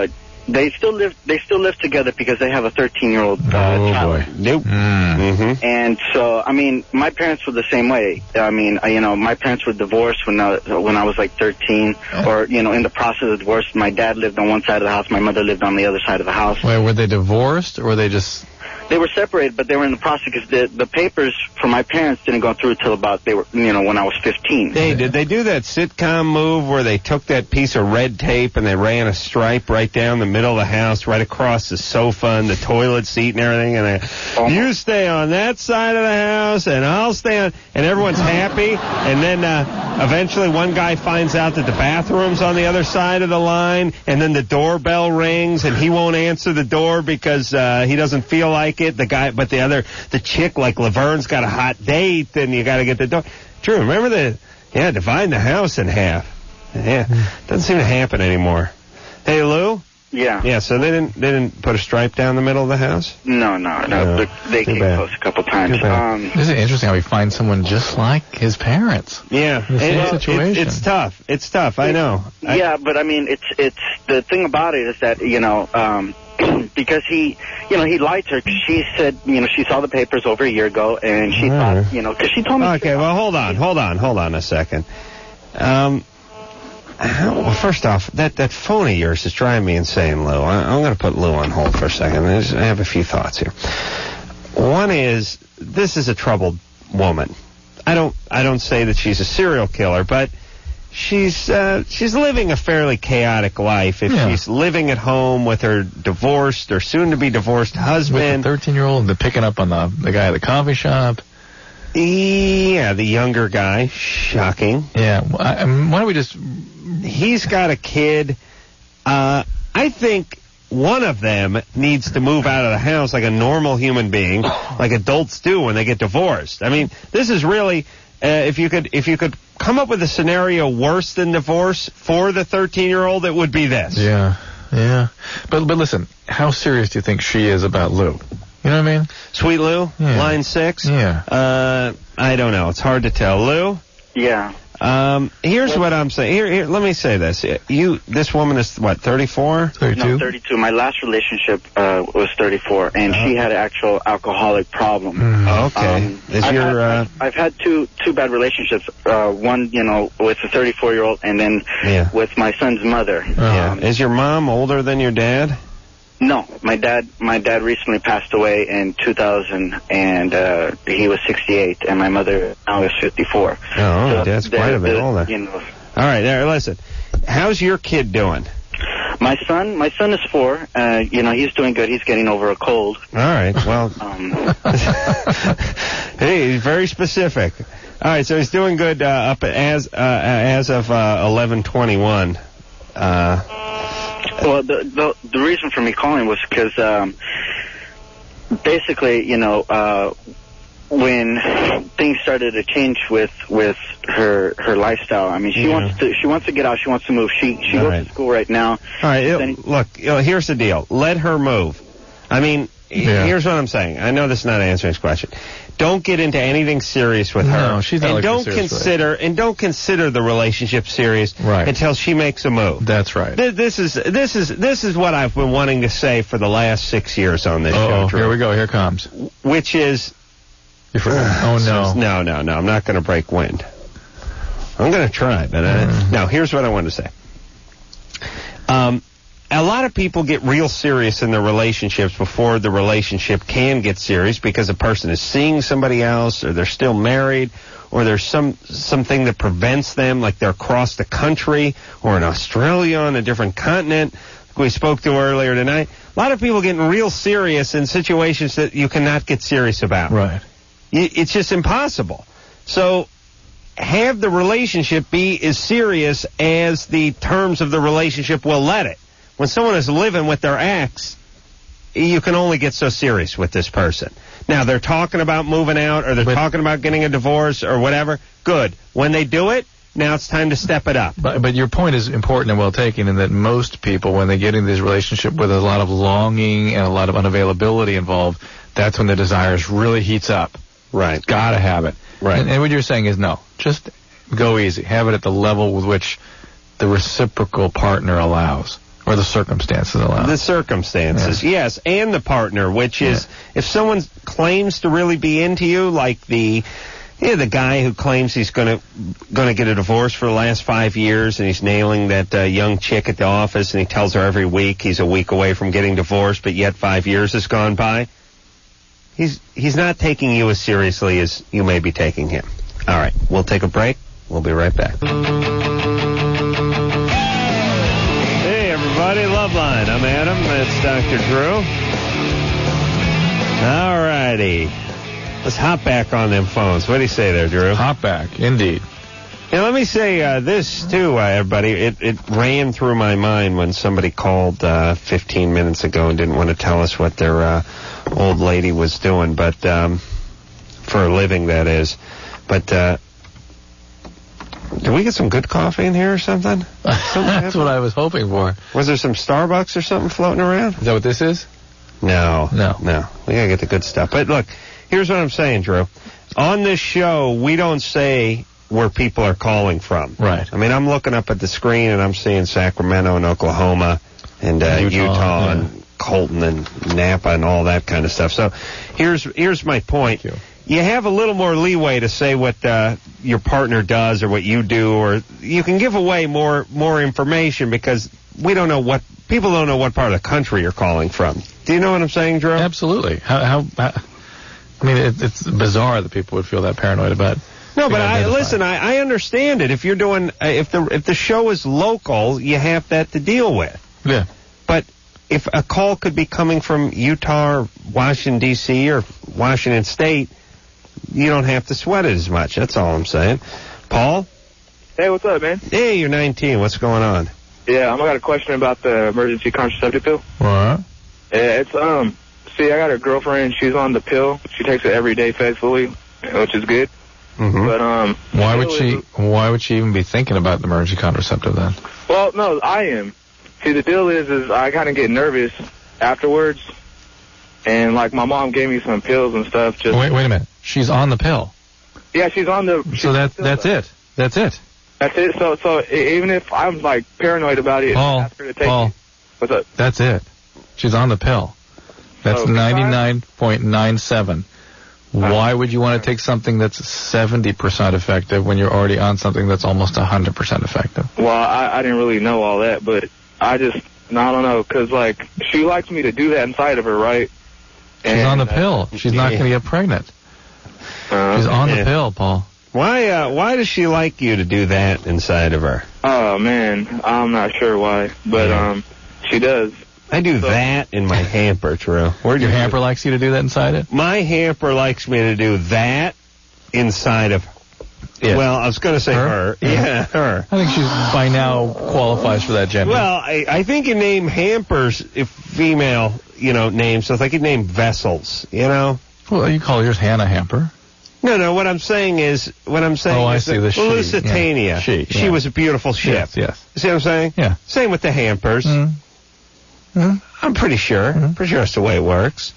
they still live. They still live together because they have a thirteen-year-old uh, Oh, child. boy. Nope. Mm-hmm. And so, I mean, my parents were the same way. I mean, I, you know, my parents were divorced when I, when I was like thirteen, or, you know, in the process of divorce. My dad lived on one side of the house. My mother lived on the other side of the house. Wait, were they divorced, or were they just... They were separated, but they were in the process because the, the papers for my parents didn't go through till about, they were, you know, when I was fifteen. Hey, did they do that sitcom move where they took that piece of red tape and they ran a stripe right down the middle of the house, right across the sofa and the toilet seat and everything, and they, Oh. you stay on that side of the house and I'll stay on, and everyone's happy, and then uh, eventually one guy finds out that the bathroom's on the other side of the line, and then the doorbell rings and he won't answer the door because uh, he doesn't feel like it. The guy, but the other, the chick, like Laverne's got a hot date, and you got to get the door. True. Remember the, yeah, dividing the house in half. Yeah, doesn't seem to happen anymore. Hey, Lou. Yeah. Yeah. So they didn't, they didn't put a stripe down the middle of the house. No, no, no. No. They, they Too came bad. close a couple times. Too bad. Um, Isn't it interesting how we find someone just like his parents? Yeah. The same And, uh, situation. It's, it's tough. It's tough. I know. I- yeah, but I mean, it's it's the thing about it is that you know. Um, because he, you know, he lied to her. 'Cause she said, you know, she saw the papers over a year ago, and she All thought, right. you know, because she told me. Okay, well, hold on, hold on, hold on a second. Um, how, well, first off, that, that phone of yours is driving me insane, Lou. I, I'm going to put Lou on hold for a second. I just- I have a few thoughts here. One is, this is a troubled woman. I don't, I don't say that she's a serial killer, but she's, uh, she's living a fairly chaotic life. If Yeah. she's living at home with her divorced or soon-to-be divorced With husband. the thirteen-year-old, they're picking up on the, the guy at the coffee shop. Yeah, the younger guy. Shocking. Yeah. Well, I, um, why don't we just... He's got a kid. Uh, I think one of them needs to move out of the house like a normal human being, like adults do when they get divorced. I mean, this is really, uh, if you could, if you could come up with a scenario worse than divorce for the thirteen-year-old, it would be this. Yeah, yeah. But but listen, how serious do you think she is about Lou? You know what I mean? Sweet Lou, Yeah. line six. Yeah. Uh, I don't know. It's hard to tell. Lou. Yeah. Um, here's what I'm saying. Here, here, let me say this. You, this woman is what, thirty-four? No, thirty-two. My last relationship uh, was thirty-four, and she had an actual alcoholic problem. Mm, okay. Um, Is I've your, had, uh, I've, I've had two two bad relationships. Uh, one, you know, with a thirty-four-year-old, and then Yeah. with my son's mother. Yeah. Is your mom older than your dad? No, my dad. My dad recently passed away in two thousand, and uh, he was sixty-eight, and my mother now is fifty-four. Oh, So that's the- quite a bit the- older. You know, All right, there. Listen, how's your kid doing? my son. My son is four. Uh, you know, he's doing good. He's getting over a cold. All right. Well, Um, hey, he's very specific. All right, so he's doing good uh, up as uh, as of uh, eleven twenty-one. Uh, Well, the, the the reason for me calling was because um, basically, you know, uh, when things started to change with with her her lifestyle. I mean, she Yeah. wants to she wants to get out. She wants to move. She she All goes right. to school right now. All right, Then- it- look, you know, here's the deal. Let her move. I mean, h- Yeah. here's what I'm saying. I know this is not answering his question. Don't get into anything serious with her. No, she's not and looking don't serious with consider and don't consider the relationship serious Right. until she makes a move. That's right. Th- This is this is this is what I've been wanting to say for the last six years on this Oh, show, Drew, here we go. Here it comes. which is You forgot. Oh, no. no, no, no. I'm not going to break wind. I'm going to try, but uh, Mm. now here's what I want to say. Um, a lot of people get real serious in their relationships before the relationship can get serious because a person is seeing somebody else, or they're still married, or there's some something that prevents them, like they're across the country or in Australia on a different continent. Like we spoke to earlier tonight. A lot of people getting real serious in situations that you cannot get serious about. Right. Y- It's just impossible. So have the relationship be as serious as the terms of the relationship will let it. When someone is living with their ex, you can only get so serious with this person. Now, they're talking about moving out, or they're But- talking about getting a divorce or whatever. Good. When they do it, now it's time to step it up. But, but your point is important and well taken in that most people, when they get into this relationship with a lot of longing and a lot of unavailability involved, that's when the desires really heats up. Right. Gotta have it. Right. And, and what you're saying is no. Just go easy. Have it at the level with which the reciprocal partner allows. Or the circumstances allow. The circumstances, yeah. Yes, and the partner, which is, yeah. if someone claims to really be into you, like the, yeah, the guy who claims he's going to going to get a divorce for the last five years, and he's nailing that uh, young chick at the office, and he tells her every week he's a week away from getting divorced, but yet five years has gone by. He's he's not taking you as seriously as you may be taking him. All right, we'll take a break. We'll be right back. Everybody, Loveline. I'm Adam. That's Doctor Drew. All righty. Let's hop back on them phones. What do you say there, Drew? Hop back, indeed. And let me say uh, this, too, uh, everybody. It, it ran through my mind when somebody called uh, fifteen minutes ago and didn't want to tell us what their uh, old lady was doing, but um, for a living, that is. But, uh, did we get some good coffee in here or something? That's what I was hoping for. Was there some Starbucks or something floating around? Is that what this is? No. No. No. We gotta get the good stuff. But look, here's what I'm saying, Drew. On this show, we don't say where people are calling from. Right. I mean, I'm looking up at the screen and I'm seeing Sacramento and Oklahoma and uh, Utah, Utah yeah. and Colton and Napa and all that kind of stuff. So here's here's my point. Thank you. You have a little more leeway to say what uh, your partner does or what you do, or you can give away more more information because we don't know what people don't know what part of the country you're calling from. Do you know what I'm saying, Drew? Absolutely. How? how, how I mean, it, it's bizarre that people would feel that paranoid about. No, but I listen. I, I understand it. If you're doing, uh, if the if the show is local, you have that to deal with. Yeah. But if a call could be coming from Utah or Washington D C or Washington State, you don't have to sweat it as much. That's all I'm saying. Paul? Hey, what's up, man? Hey, you're nineteen. What's going on? Yeah, I got a question about the emergency contraceptive pill. What? Yeah, it's, um, see, I got a girlfriend. She's on the pill. She takes it every day faithfully, which is good. Mm-hmm. But, um... Why would she, is, why would she even be thinking about the emergency contraceptive then? Well, no, I am. See, the deal is, is I kind of get nervous afterwards. And, like, my mom gave me some pills and stuff. Just Wait, wait a minute. She's on the pill. Yeah, she's on the... She's so that, that's it. That's it. That's it. So, so even if I'm, like, paranoid about it, Paul, ask her to take Paul, it. What's up? That's it. She's on the pill. That's ninety-nine point nine seven. Why would you want to take something that's seventy percent effective when you're already on something that's almost one hundred percent effective? Well, I, I didn't really know all that, but I just, I don't know, because, like, she likes me to do that inside of her, right? She's and, on the pill. She's not going to get pregnant. Uh, She's on yeah. the pill, Paul. Why uh, Why does she like you to do that inside of her? Oh, man, I'm not sure why, but yeah. um, she does. I do so. that in my hamper, Drew. Where'd your hamper do? likes you to do that inside it? My hamper likes me to do that inside of yeah. Well, I was going to say her. her. Yeah. yeah, her. I think she by now qualifies for that gender. Well, I, I think you name hampers if female, you know, names. So it's like you name vessels, you know? Well, you call yours Hannah Hamper. No, no, what I'm saying is, what I'm saying oh, is I see, the she. Lusitania. Yeah. She, she yeah. was a beautiful ship. Yes, yes. You see what I'm saying? Yeah. Same with the hampers. Mm-hmm. Mm-hmm. I'm pretty sure. Mm-hmm. Pretty sure that's the way it works.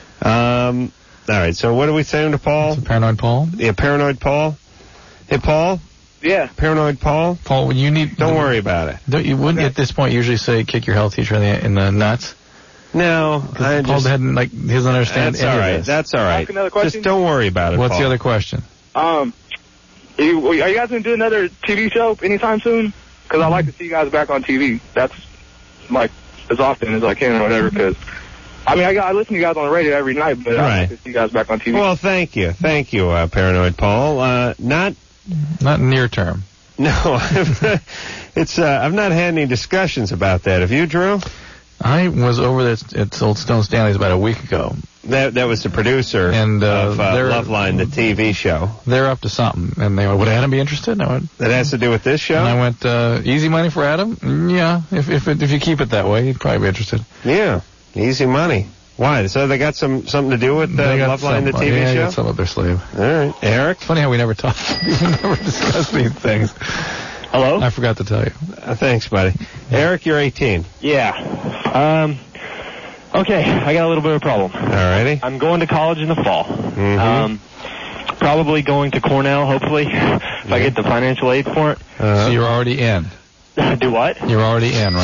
Um, all right, so what are we saying to Paul? It's a paranoid Paul? Yeah, paranoid Paul. Hey, Paul? Yeah. Paranoid Paul? Paul, when you need... Don't worry about it. Don't you wouldn't okay. at this point usually say kick your health teacher in the, in the nuts? No, I Paul just... hadn't, like, he doesn't understand That's any all right. of this. That's all right. Ask another question? Just don't worry about it, What's Paul. the other question? Um, are you, are you guys going to do another T V show anytime soon? Because mm-hmm. I like to see you guys back on T V. That's, like, as often as I can or whatever, because... I mean, I, I listen to you guys on the radio every night, but right. I like to see you guys back on T V. Well, thank you. Thank you, uh, Paranoid Paul. Uh, not... Not near term. No, it's. Uh, I've not had any discussions about that. Have you, Drew? I was over at, at Old Stone Stanley's about a week ago. That that was the producer and, uh, of uh, Loveline, the T V show. They're up to something, and they went, would Adam be interested? And I went, that has to do with this show? And I went, uh, easy money for Adam? Mm, yeah, if if it, if you keep it that way, he'd probably be interested. Yeah, easy money. Why? So they got some something to do with uh, Loveline, the T V yeah, show? Yeah, some of their sleeve. All right. Eric? It's funny how we never talk. we never discuss these things. Hello? I forgot to tell you. Uh, thanks, buddy. Eric, you're eighteen. Yeah. Um, okay, I got a little bit of a problem. All righty. I'm going to college in the fall. Mm-hmm. Um, probably going to Cornell, hopefully, if mm-hmm. I get the financial aid for it. Uh, so you're already in. Do what? You're already in, right?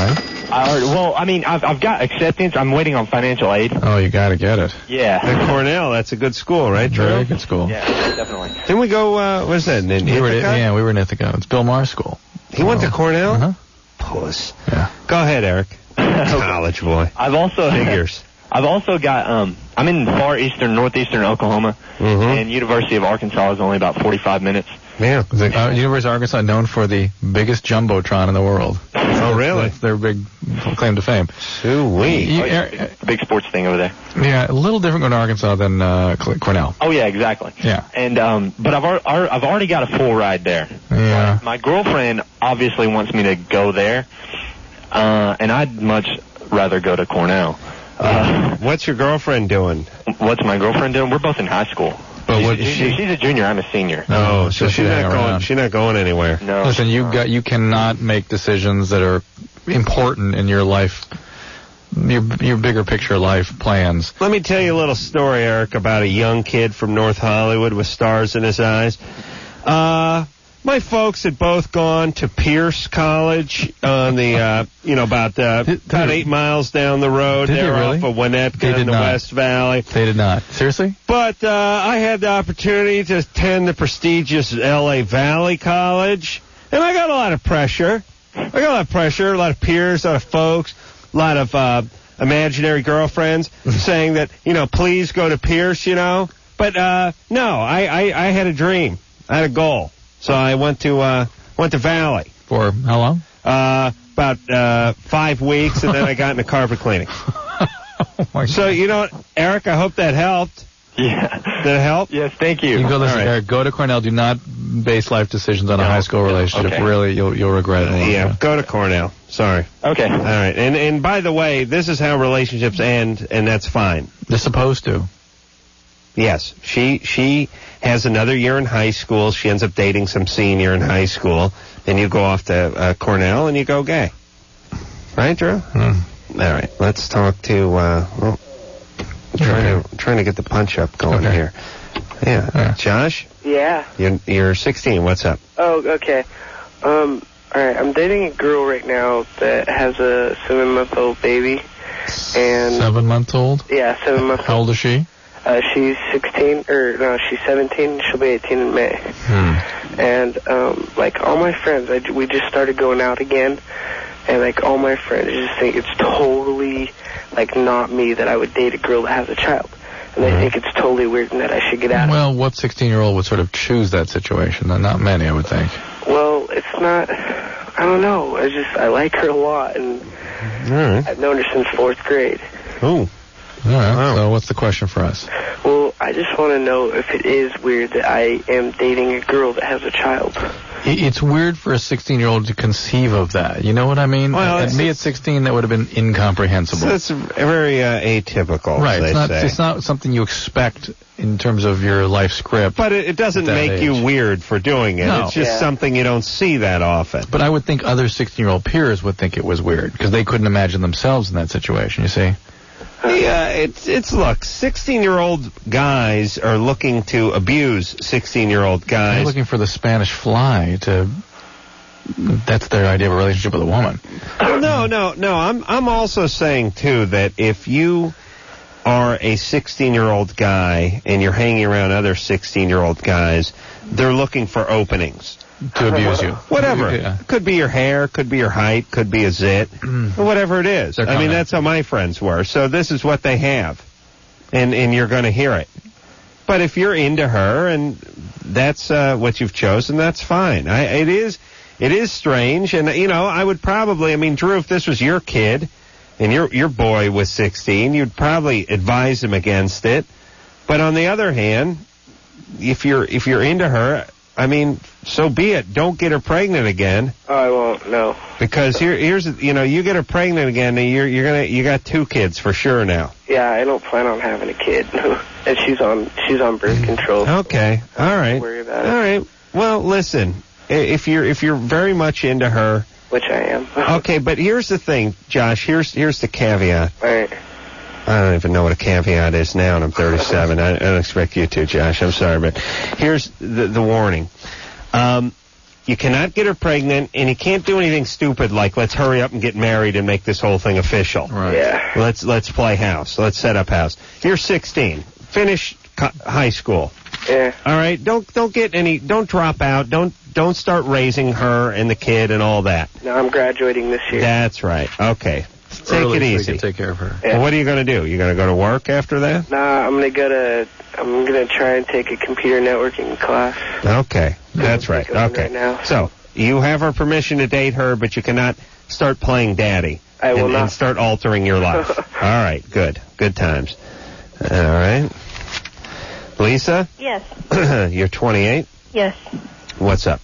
I already, well, I mean, I've, I've got acceptance. I'm waiting on financial aid. Oh, you got to get it. Yeah. At Cornell, that's a good school, right, Drew? Very good school. Yeah, definitely. Didn't we go, uh, what is that, in We were at, Ithaca? yeah, we were in Ithaca. It's Bill Maher's school. He went to Cornell? Uh-huh. Puss. Yeah. Go ahead, Eric. College boy. I've also Figures. I've also got um I'm in far eastern, northeastern Oklahoma, Mm-hmm. and University of Arkansas is only about forty-five minutes. Yeah. The uh, University of Arkansas known for the biggest jumbotron in the world. Oh, really? That's their big claim to fame. Sweet. You- Oh, yeah, big sports thing over there. Yeah, a little different going to Arkansas than uh, Cl- Cornell. Oh yeah, exactly. Yeah. And um, but I've al- ar- I've already got a full ride there. Yeah. My girlfriend obviously wants me to go there, uh, and I'd much rather go to Cornell. Uh, What's your girlfriend doing? what's my girlfriend doing? We're both in high school. But what she's, is she? she's a junior. I'm a senior. Oh, so so she's she not hang going. around. She's not going anywhere. No. Listen, you got you cannot make decisions that are important in your life, your your bigger picture life plans. Let me tell you a little story, Eric, about a young kid from North Hollywood with stars in his eyes. Uh, my folks had both gone to Pierce College on the, uh, you know, about uh, about eight miles down the road. Did they They're really? off of Winnetka They in did the not. West Valley. They did not. Seriously? But uh, I had the opportunity to attend the prestigious L A Valley College, and I got a lot of pressure. I got a lot of pressure, a lot of peers, a lot of folks, a lot of uh, imaginary girlfriends saying that, you know, please go to Pierce, you know. But uh, no, I, I, I had a dream. I had a goal. So I went to uh, went to Valley. For how long? Uh, about uh, five weeks, and then I got into carpet cleaning. Oh my So, you know what, Eric, I hope that helped. Yeah. Did it help? Yes, thank you. You can go listen, All right. Eric, go to Cornell. Do not base life decisions on a No. high school relationship. Okay. Really, you'll you'll regret it. a lot. Yeah, go to Cornell. Sorry. Okay. All right. And and by the way, this is how relationships end, and that's fine. They're supposed to. Yes. She she has another year in high school. She ends up dating some senior in high school, and you go off to uh, Cornell and you go gay. Right, Drew? Hmm. All right. Let's talk to. Uh, well, I'm trying Okay. to trying to get the punch up going Okay. here. Yeah. Yeah. Josh, Yeah. you're you're sixteen. What's up? Oh, okay. Um, all right. I'm dating a girl right now that has a seven-month-old baby, and Seven months old. yeah, seven months. How old is she? Uh, she's sixteen, or no, she's seventeen. She'll be eighteen in May. Hmm. And um, like all my friends, I, we just started going out again, and like all my friends just think it's totally like not me that I would date a girl that has a child, and they think it's totally weird and that I should get out of it. Well, what sixteen-year-old would sort of choose that situation? Not many, I would think. Well, it's not. I don't know. I just I like her a lot, and All right. I've known her since fourth grade. Ooh. All right. Wow. So, what's the question for us? Well, I just want to know if it is weird that I am dating a girl that has a child. I- It's weird for a sixteen-year-old to conceive of that. You know what I mean? Well, at it's- me at sixteen, that would have been incomprehensible. So it's very uh, atypical, right. they It's not. say. It's not something you expect in terms of your life script. But it, it doesn't at that make age. you weird for doing it. No. It's just Yeah. something you don't see that often. But I would think other sixteen-year-old peers would think it was weird because they couldn't imagine themselves in that situation. You see? Yeah, it's it's look, sixteen-year-old guys are looking to abuse sixteen-year-old They're guys. looking for the Spanish fly to. That's their idea of a relationship with a woman. Well, no, no, no. I'm I'm also saying too that if you are a sixteen-year-old guy and you're hanging around other sixteen-year-old guys, they're looking for openings. To abuse you. Whatever. Yeah. Could be your hair, could be your height, could be a zit, whatever it is. They're I mean, coming. that's how my friends were. So this is what they have, and and you're going to hear it. But if you're into her and that's uh, what you've chosen, that's fine. I, it is it is strange, and you know, I would probably. I mean, Drew, if this was your kid and your your boy was sixteen, you'd probably advise him against it. But on the other hand, if you're if you're into her, I mean, so be it. Don't get her pregnant again. Oh, I won't. No. Because here, here's, you know, you get her pregnant again, and you're, you're gonna, you got two kids for sure now. Yeah, I don't plan on having a kid, and she's on she's on birth control. Okay, all right, Don't worry about it. all right. Well, listen, i- if you're, if you're very much into her, Which I am. okay. But here's the thing, Josh. Here's, here's the caveat. All right. I don't even know what a caveat is now, and I'm thirty-seven. I, I don't expect you to, Josh. I'm sorry, but here's the, the warning. Um, You cannot get her pregnant, and you can't do anything stupid like let's hurry up and get married and make this whole thing official. Right. Yeah. Let's let's play house. Let's set up house. You're sixteen. Finish co- high school. Yeah. All right. Don't don't get any. Don't drop out. Don't don't start raising her and the kid and all that. No, I'm graduating this year. That's right. Okay. Take Early it so you easy. can take care of her. Yeah. Well, what are you going to do? You going to go to work after that? Nah, I'm gonna go to. I'm gonna try and take a computer networking class. Okay. That's right. Going Okay. right now. So you have her permission to date her, but you cannot start playing daddy. I will and, not. and start altering your life. All right. Good. Good times. All right. Lisa? Yes. You're twenty-eight? Yes. What's up?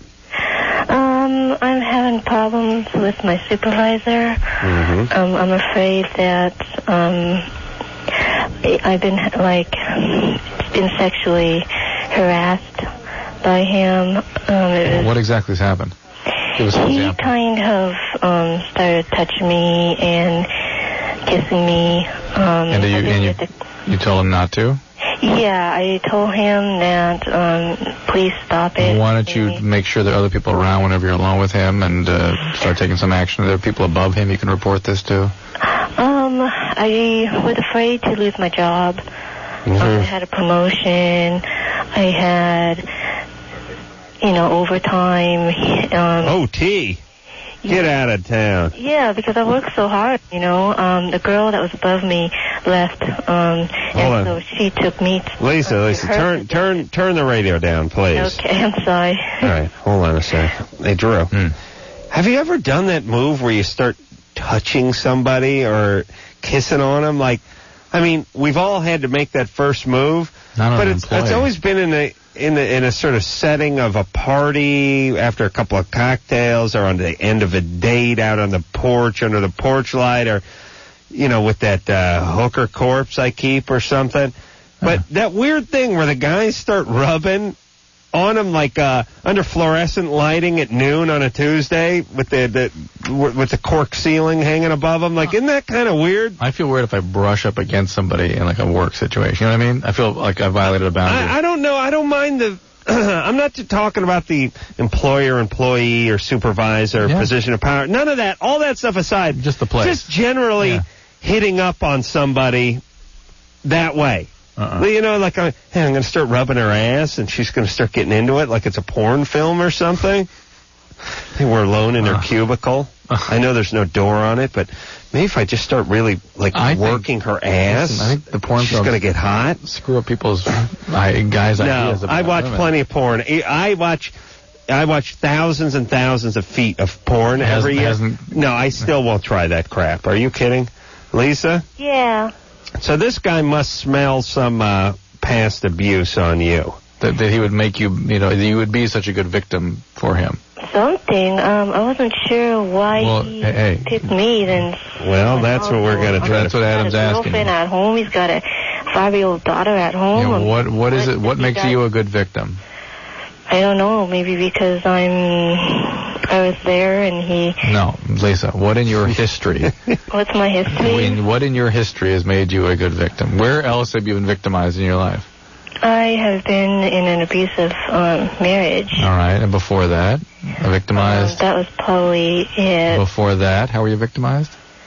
Um, I'm having problems with my supervisor. Mm-hmm. Um, I'm afraid that um, I've been like been sexually harassed by him. Um, it was, What exactly has happened? Give us an he example. kind of um, started touching me and kissing me. Um, And, do you, I've been and you, with the- you told him not to? yeah, I told him that um, please stop it. Why don't you make sure there are other people around whenever you're alone with him and uh, start taking some action? Are there people above him you can report this to? Um, I was afraid to lose my job. Mm-hmm. Um, I had a promotion. I had, you know, overtime. Um, O T? Get out of town. Yeah, because I worked so hard, you know. Um, the girl that was above me left, um, and on. so she took me to Lisa, Lisa, her turn turn turn the radio down, please. Okay, I'm sorry. All right, hold on a sec. Hey, Drew, Hmm. have you ever done that move where you start touching somebody or kissing on them? Like, I mean, we've all had to make that first move, Not on but an it's employee. it's always been in a in a, in a sort of setting of a party after a couple of cocktails, or on the end of a date out on the porch under the porch light, or you know, with that uh, hooker corpse I keep or something. But Uh-huh. that weird thing where the guys start rubbing on them like uh, under fluorescent lighting at noon on a Tuesday with the, the with the cork ceiling hanging above them. Like, isn't that kind of weird? I feel weird if I brush up against somebody in like a work situation. You know what I mean? I feel like I violated a boundary. I, I don't know. I don't mind the. I'm not t- talking about the employer, employee, or supervisor Yeah. position of power. None of that. All that stuff aside. Just the place. Just generally Yeah. hitting up on somebody that way. Uh-uh. You know, like, uh, hey, I'm going to start rubbing her ass, and she's going to start getting into it like it's a porn film or something. Hey, we're alone in her Uh. cubicle. I know there's no door on it, but maybe if I just start really, like, I think- working her ass, Listen, I think the porn she's films going to get hot. Screw up people's I, guys' No, ideas about I watch women. plenty of porn. I- I watch... I watch thousands and thousands of feet of porn Hasn't- every year. hasn't- No, I still won't try that crap. Are you kidding? Lisa? Yeah. So this guy must smell some uh, past abuse on you. That, that he would make you, you know, that you would be such a good victim for him. Something. Um, I wasn't sure why Well, he hey, hey. picked me. Then Well, that's what we're going to try That's to... what he's Adam's got a asking. girlfriend at home. He's got a five-year-old daughter at home. Yeah, Um, what what is it? What he makes does- you a good victim? I don't know. Maybe because I'm. I was there, and he. No, Lisa. What in your history? What's my history? in, what in your history has made you a good victim? Where else have you been victimized in your life? I have been in an abusive um, marriage. All right, and before that, Um, victimized. that was probably it. Before that, how were you victimized?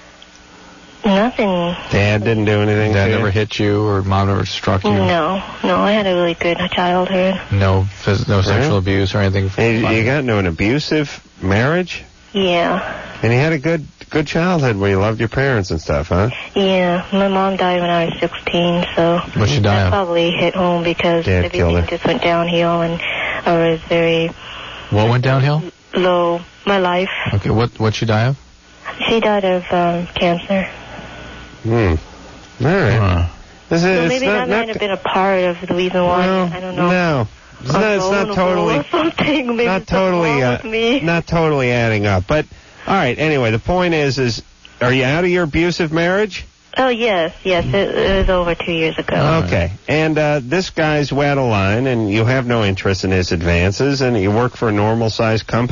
Nothing. Dad didn't do anything Dad to you? never hit you, or mom never struck you? No, no. I had a really good childhood. No, phys- no sexual Really? abuse or anything. Hey, you got into an abusive marriage? Yeah, And you had a good good childhood where you loved your parents and stuff, huh? yeah. My mom died when I was sixteen, so What'd she die that of? probably hit home because Dad killed everything her. just went downhill, and I was very What went downhill? low. My life. Okay, what what'd she die of? She died of um, cancer. Hmm. All right. Uh, This is, So it's maybe not, that not, might have been a part of the reason why. well, I don't know. No. It's not, it's not Unbelievable totally... or something. Maybe not something totally wrong uh, with me. not totally adding up. But all right, anyway, the point is is are you out of your abusive marriage? Oh yes, yes. It, it was over two years ago. Okay. And uh, this guy's way out of line, and you have no interest in his advances, and you work for a normal sized company.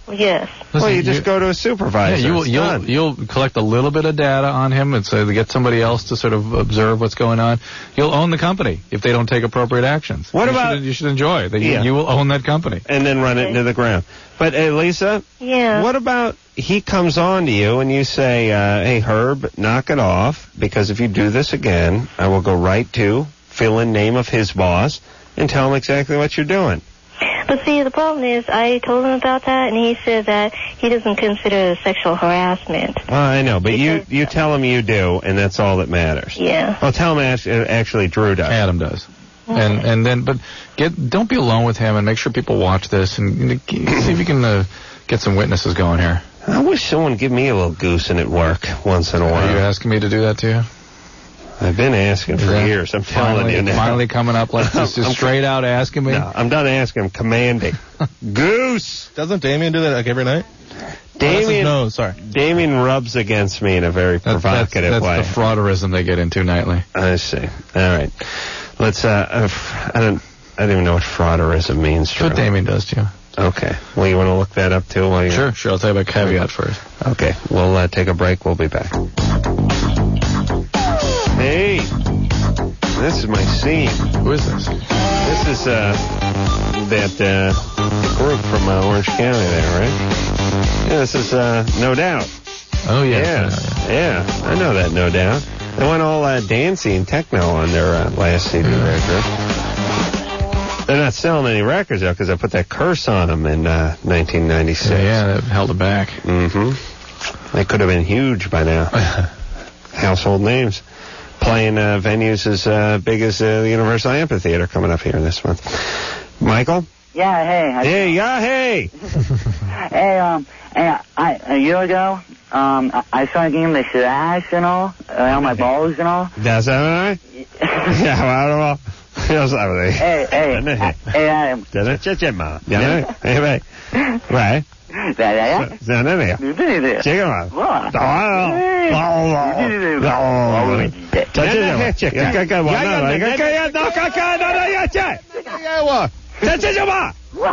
Yes. Well, you just go to a supervisor. Yeah, you will, It's you'll done. you'll collect a little bit of data on him and say to get somebody else to sort of observe what's going on. You'll own the company if they don't take appropriate actions. What you about- Should, you should enjoy that. You, Yeah. you will own that company. And then run it into the ground. But, hey, Lisa, Yeah. what about he comes on to you and you say, uh, hey, Herb, knock it off, because if you do this again, I will go right to fill in name of his boss and tell him exactly what you're doing. But see, the problem is, I told him about that, and he said that he doesn't consider it sexual harassment. Well, I know, but you, you tell him you do, and that's all that matters. Yeah. Well, tell him act- actually Drew does. Adam does. And and then, but get don't be alone with him, and make sure people watch this, and you know, see if you can uh, get some witnesses going here. I wish someone would give me a little goosing at work once in a while. Are you asking me to do that to you? I've been asking for Yeah. years. I'm telling Finally- you now. finally coming up like this, just I'm- straight out asking me? No, I'm done asking. I'm commanding. Goose. Doesn't Damien do that like every night? Damien, no, sorry. Damien rubs against me in a very That's, provocative that's, way. that's the frauderism they get into nightly. I see. All right. Let's. Uh, uh, f- I don't. I don't even know what frauderism means. That's what Drew. Damien does to you. Okay. Well, you want to look that up too? While you... Sure, sure. I'll tell you about caveat first. Okay. We'll uh, take a break. We'll be back. Hey, this is my scene. Who is this? This is uh, that uh, group from uh, Orange County there, right? Yeah, this is uh, No Doubt. Oh, yes. Yeah, yeah, I know that, No Doubt. They went all uh, dancey and techno on their uh, last C D record. They're not selling any records, though, because I put that curse on them in uh, nineteen ninety-six. Yeah, yeah, that held it back. Mm-hmm. They could have been huge by now. Household names. Playing uh, venues as uh, big as uh, the Universal Amphitheater coming up here this month. Michael? Yeah, hey. I, Hey, yeah, hey. hey, um, hey, I, a year ago, um, I, I started getting the slash and all, around my balls and all. That's that right? Yeah, well, jag sa det. Hey, hey, hey, Adam. Den är tjejma. Ja, nej. Hej, hej. Nej. Ja, ja, ja. Den är det. Du är det. Tjejma. Va? Ja, ja. Ja, ja. Checka. Jag kan vara nära. Jag kan jag kan jag kan jag jag jag. Jag var. Tjejma.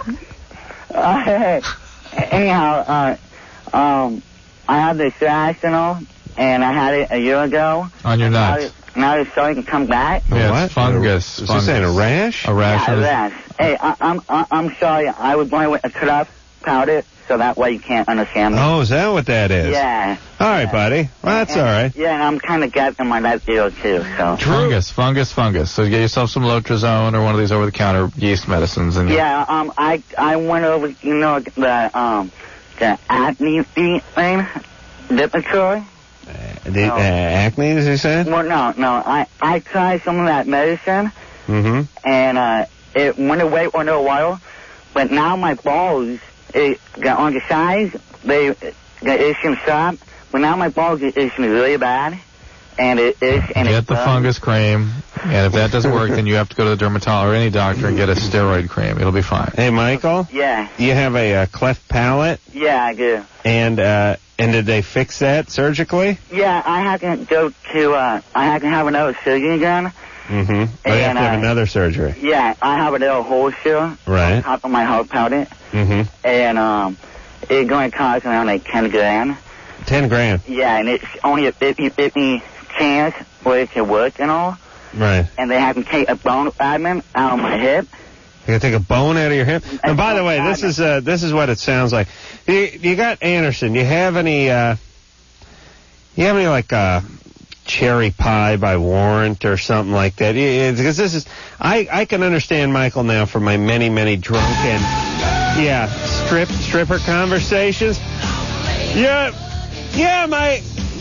Uh, hey, anyhow, uh, um, I had the slash and all, and I had it a year ago. On your Now, nuts. it- now it's starting to come back. Yeah, What? it's fungus. Is fungus. this saying a rash? A rash. Yeah, on his- rash. Hey, I, I'm I, I'm sorry. I was born with a cut up powder, so that way you can't understand me. Oh, is that what that is? Yeah. All right, buddy. Well, that's all right. Yeah, and I'm kind of getting my left ear too. So. Fungus, fungus, fungus. So get yourself some Lotrazone or one of these over-the-counter yeast medicines. And Yeah. Um. I I went over. You know the um the acne thing, Lipitor. The uh, acne, as you said? Well, no, no. I I tried some of that medicine, Mm-hmm. and uh, it went away for a little while, but now my balls, it got on the sides, they got itching stop, but now my balls are itching really bad, and it is and Get it's the fungus cream, and if that doesn't work, then you have to go to the dermatologist or any doctor and get a steroid cream. It'll be fine. Hey, Michael? Yeah, You have a uh, cleft palate, yeah, I do. and uh, and did they fix that surgically? Yeah, I have to go to, uh, I have to have another surgery again. Mm-hmm. Or you have And, to have uh, another surgery. Yeah, I have a little hole here Right. on top of my heart powder, Mm-hmm. and um, it's going to cost around like ten grand. Ten grand. Yeah, and it's only a fifty fifty chance for it to work and all. Right. And they have to take a bone fragment out of my hip. You gotta take a bone out of your hip. And by the way, this is uh, this is what it sounds like. You, you got Anderson. You have any? Uh, you have any like uh, cherry pie by warrant or something like that? Because this is, I I can understand Michael now from my many many drunken, yeah, strip stripper conversations. Yeah, yeah, my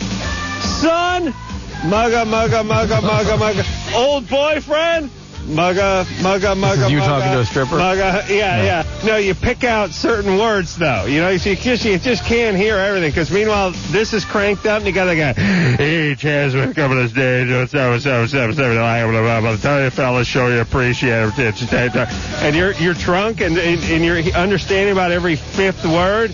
son, mugga mugga mugga mugga mugga, old boyfriend. Mugga, mugga, mugga, You mugga, talking to a stripper? Mugga, yeah, No. yeah. No, you pick out certain words, though. You know, you just, you just can't hear everything. Because meanwhile, this is cranked up, and you got the guy, hey, Chaz, coming to stage, what's up, what's up, what's up, what's up, blah, blah, blah, tell you fellas, show you appreciate it. And you're, you're drunk, and, and, and you're understanding about every fifth word.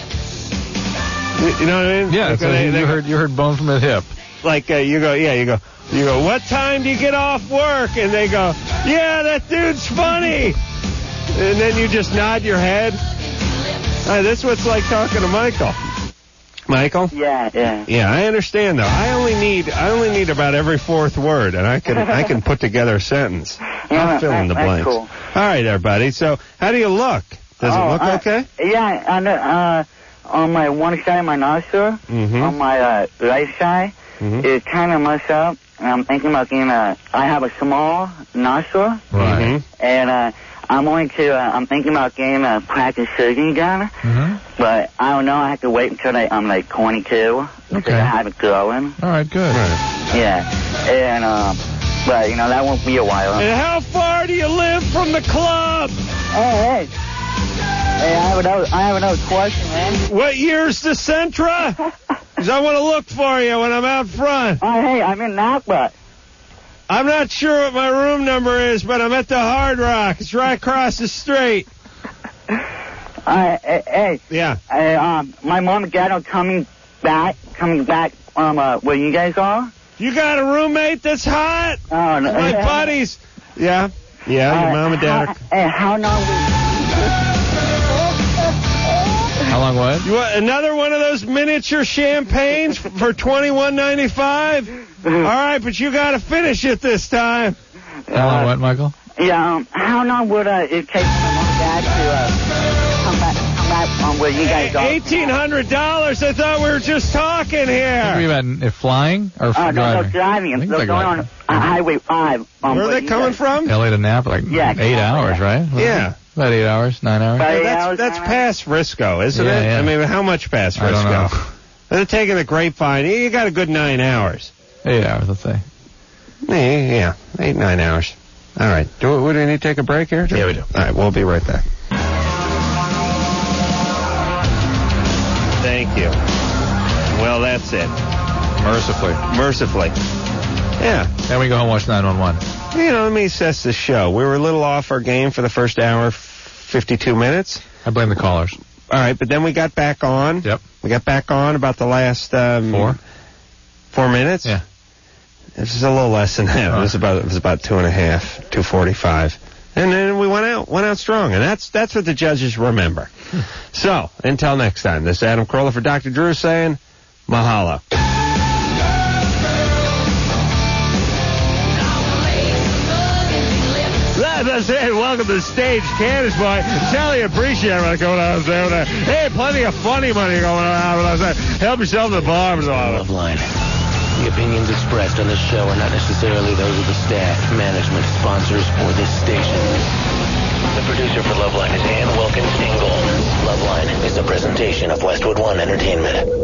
You know what I mean? Yeah, Like, so they- you, they- you heard you heard bone from the hip. like uh, you go, yeah, you go, you go, what time do you get off work? And they go, yeah, that dude's funny. And then you just nod your head. Hey, this is what's like talking to Michael. Michael? Yeah, yeah. Yeah, I understand though. I only need I only need about every fourth word, and I can I can put together a sentence. I'll fill in the that's blanks. cool. All right, everybody. So, how do you look? Does Oh, it look I- okay? Yeah, on, the, uh, on my one side of my nostril, Mm-hmm. on my uh, right side, Mhm. it's kind of messed up. And I'm thinking about getting a, I have a small nostril, Right. and uh, I'm going to, uh, I'm thinking about getting a plastic surgery done, Mm-hmm. but I don't know, I have to wait until I, I'm like twenty-two, because Okay. I have it growing. All right, good. Yeah, and, um, but, you know, that won't be a while. And how far do you live from the club? Oh, hey. Hey, I have another, I have another question, man. What year's the Sentra? Because I want to look for you when I'm out front. Oh, hey, I'm in Napa. I'm not sure what my room number is, but I'm at the Hard Rock. It's right across the street. Uh, hey, hey. Yeah. Uh, um, my mom and dad are coming back, coming back, um, uh, where you guys are. You got a roommate that's hot? Oh, no. My buddies. Yeah. Yeah, your Uh, mom and dad how, are... Hey, how long How long what? You want another one of those miniature champagnes for twenty-one ninety-five? All right, but you got to finish it this time. How long what, Michael? Yeah, um, how long would uh, it take my mom and dad to uh, come back, come back um, where you guys are? eighteen hundred dollars. I thought we were just talking here. Maybe about if flying or Uh, driving? no, no, driving. I think They're it's going like on uh, Highway five. Um, Where are where they you coming guys- from? L A to Napa, like Yeah, eight yeah. hours, right? Yeah. About eight hours, nine hours. About Yeah, eight that's hours, that's nine past Frisco, isn't Yeah, it? yeah. I mean, how much past I Frisco? don't know. They're taking the Grapevine. You got a good nine hours. Eight hours, let's say. Yeah, yeah, eight, nine hours. All right. Do, we- do we need to take a break here? Yeah, we do. All right, we'll be right back. Thank you. Well, that's it. Mercifully. Mercifully. Yeah. Then we go home and watch nine one one. You know, let me assess the show. We were a little off our game for the first hour, fifty-two minutes. I blame the callers. All right, but then we got back on. Yep. We got back on about the last um, Four? Four minutes. Yeah. This is a little less than that. It was about it was about two and a half, two forty-five, and then we went out went out strong, and that's that's what the judges remember. So until next time, this is Adam Carolla for Doctor Drew saying, mahalo. That's it. Welcome to the stage, Candace Boy. Tell you appreciate what's going on there. Hey, plenty of funny money going on. Help yourself to the bar. Loveline. The opinions expressed on this show are not necessarily those of the staff, management, sponsors, or this station. The producer for Loveline is Ann Wilkins Ingle. Loveline is a presentation of Westwood One Entertainment.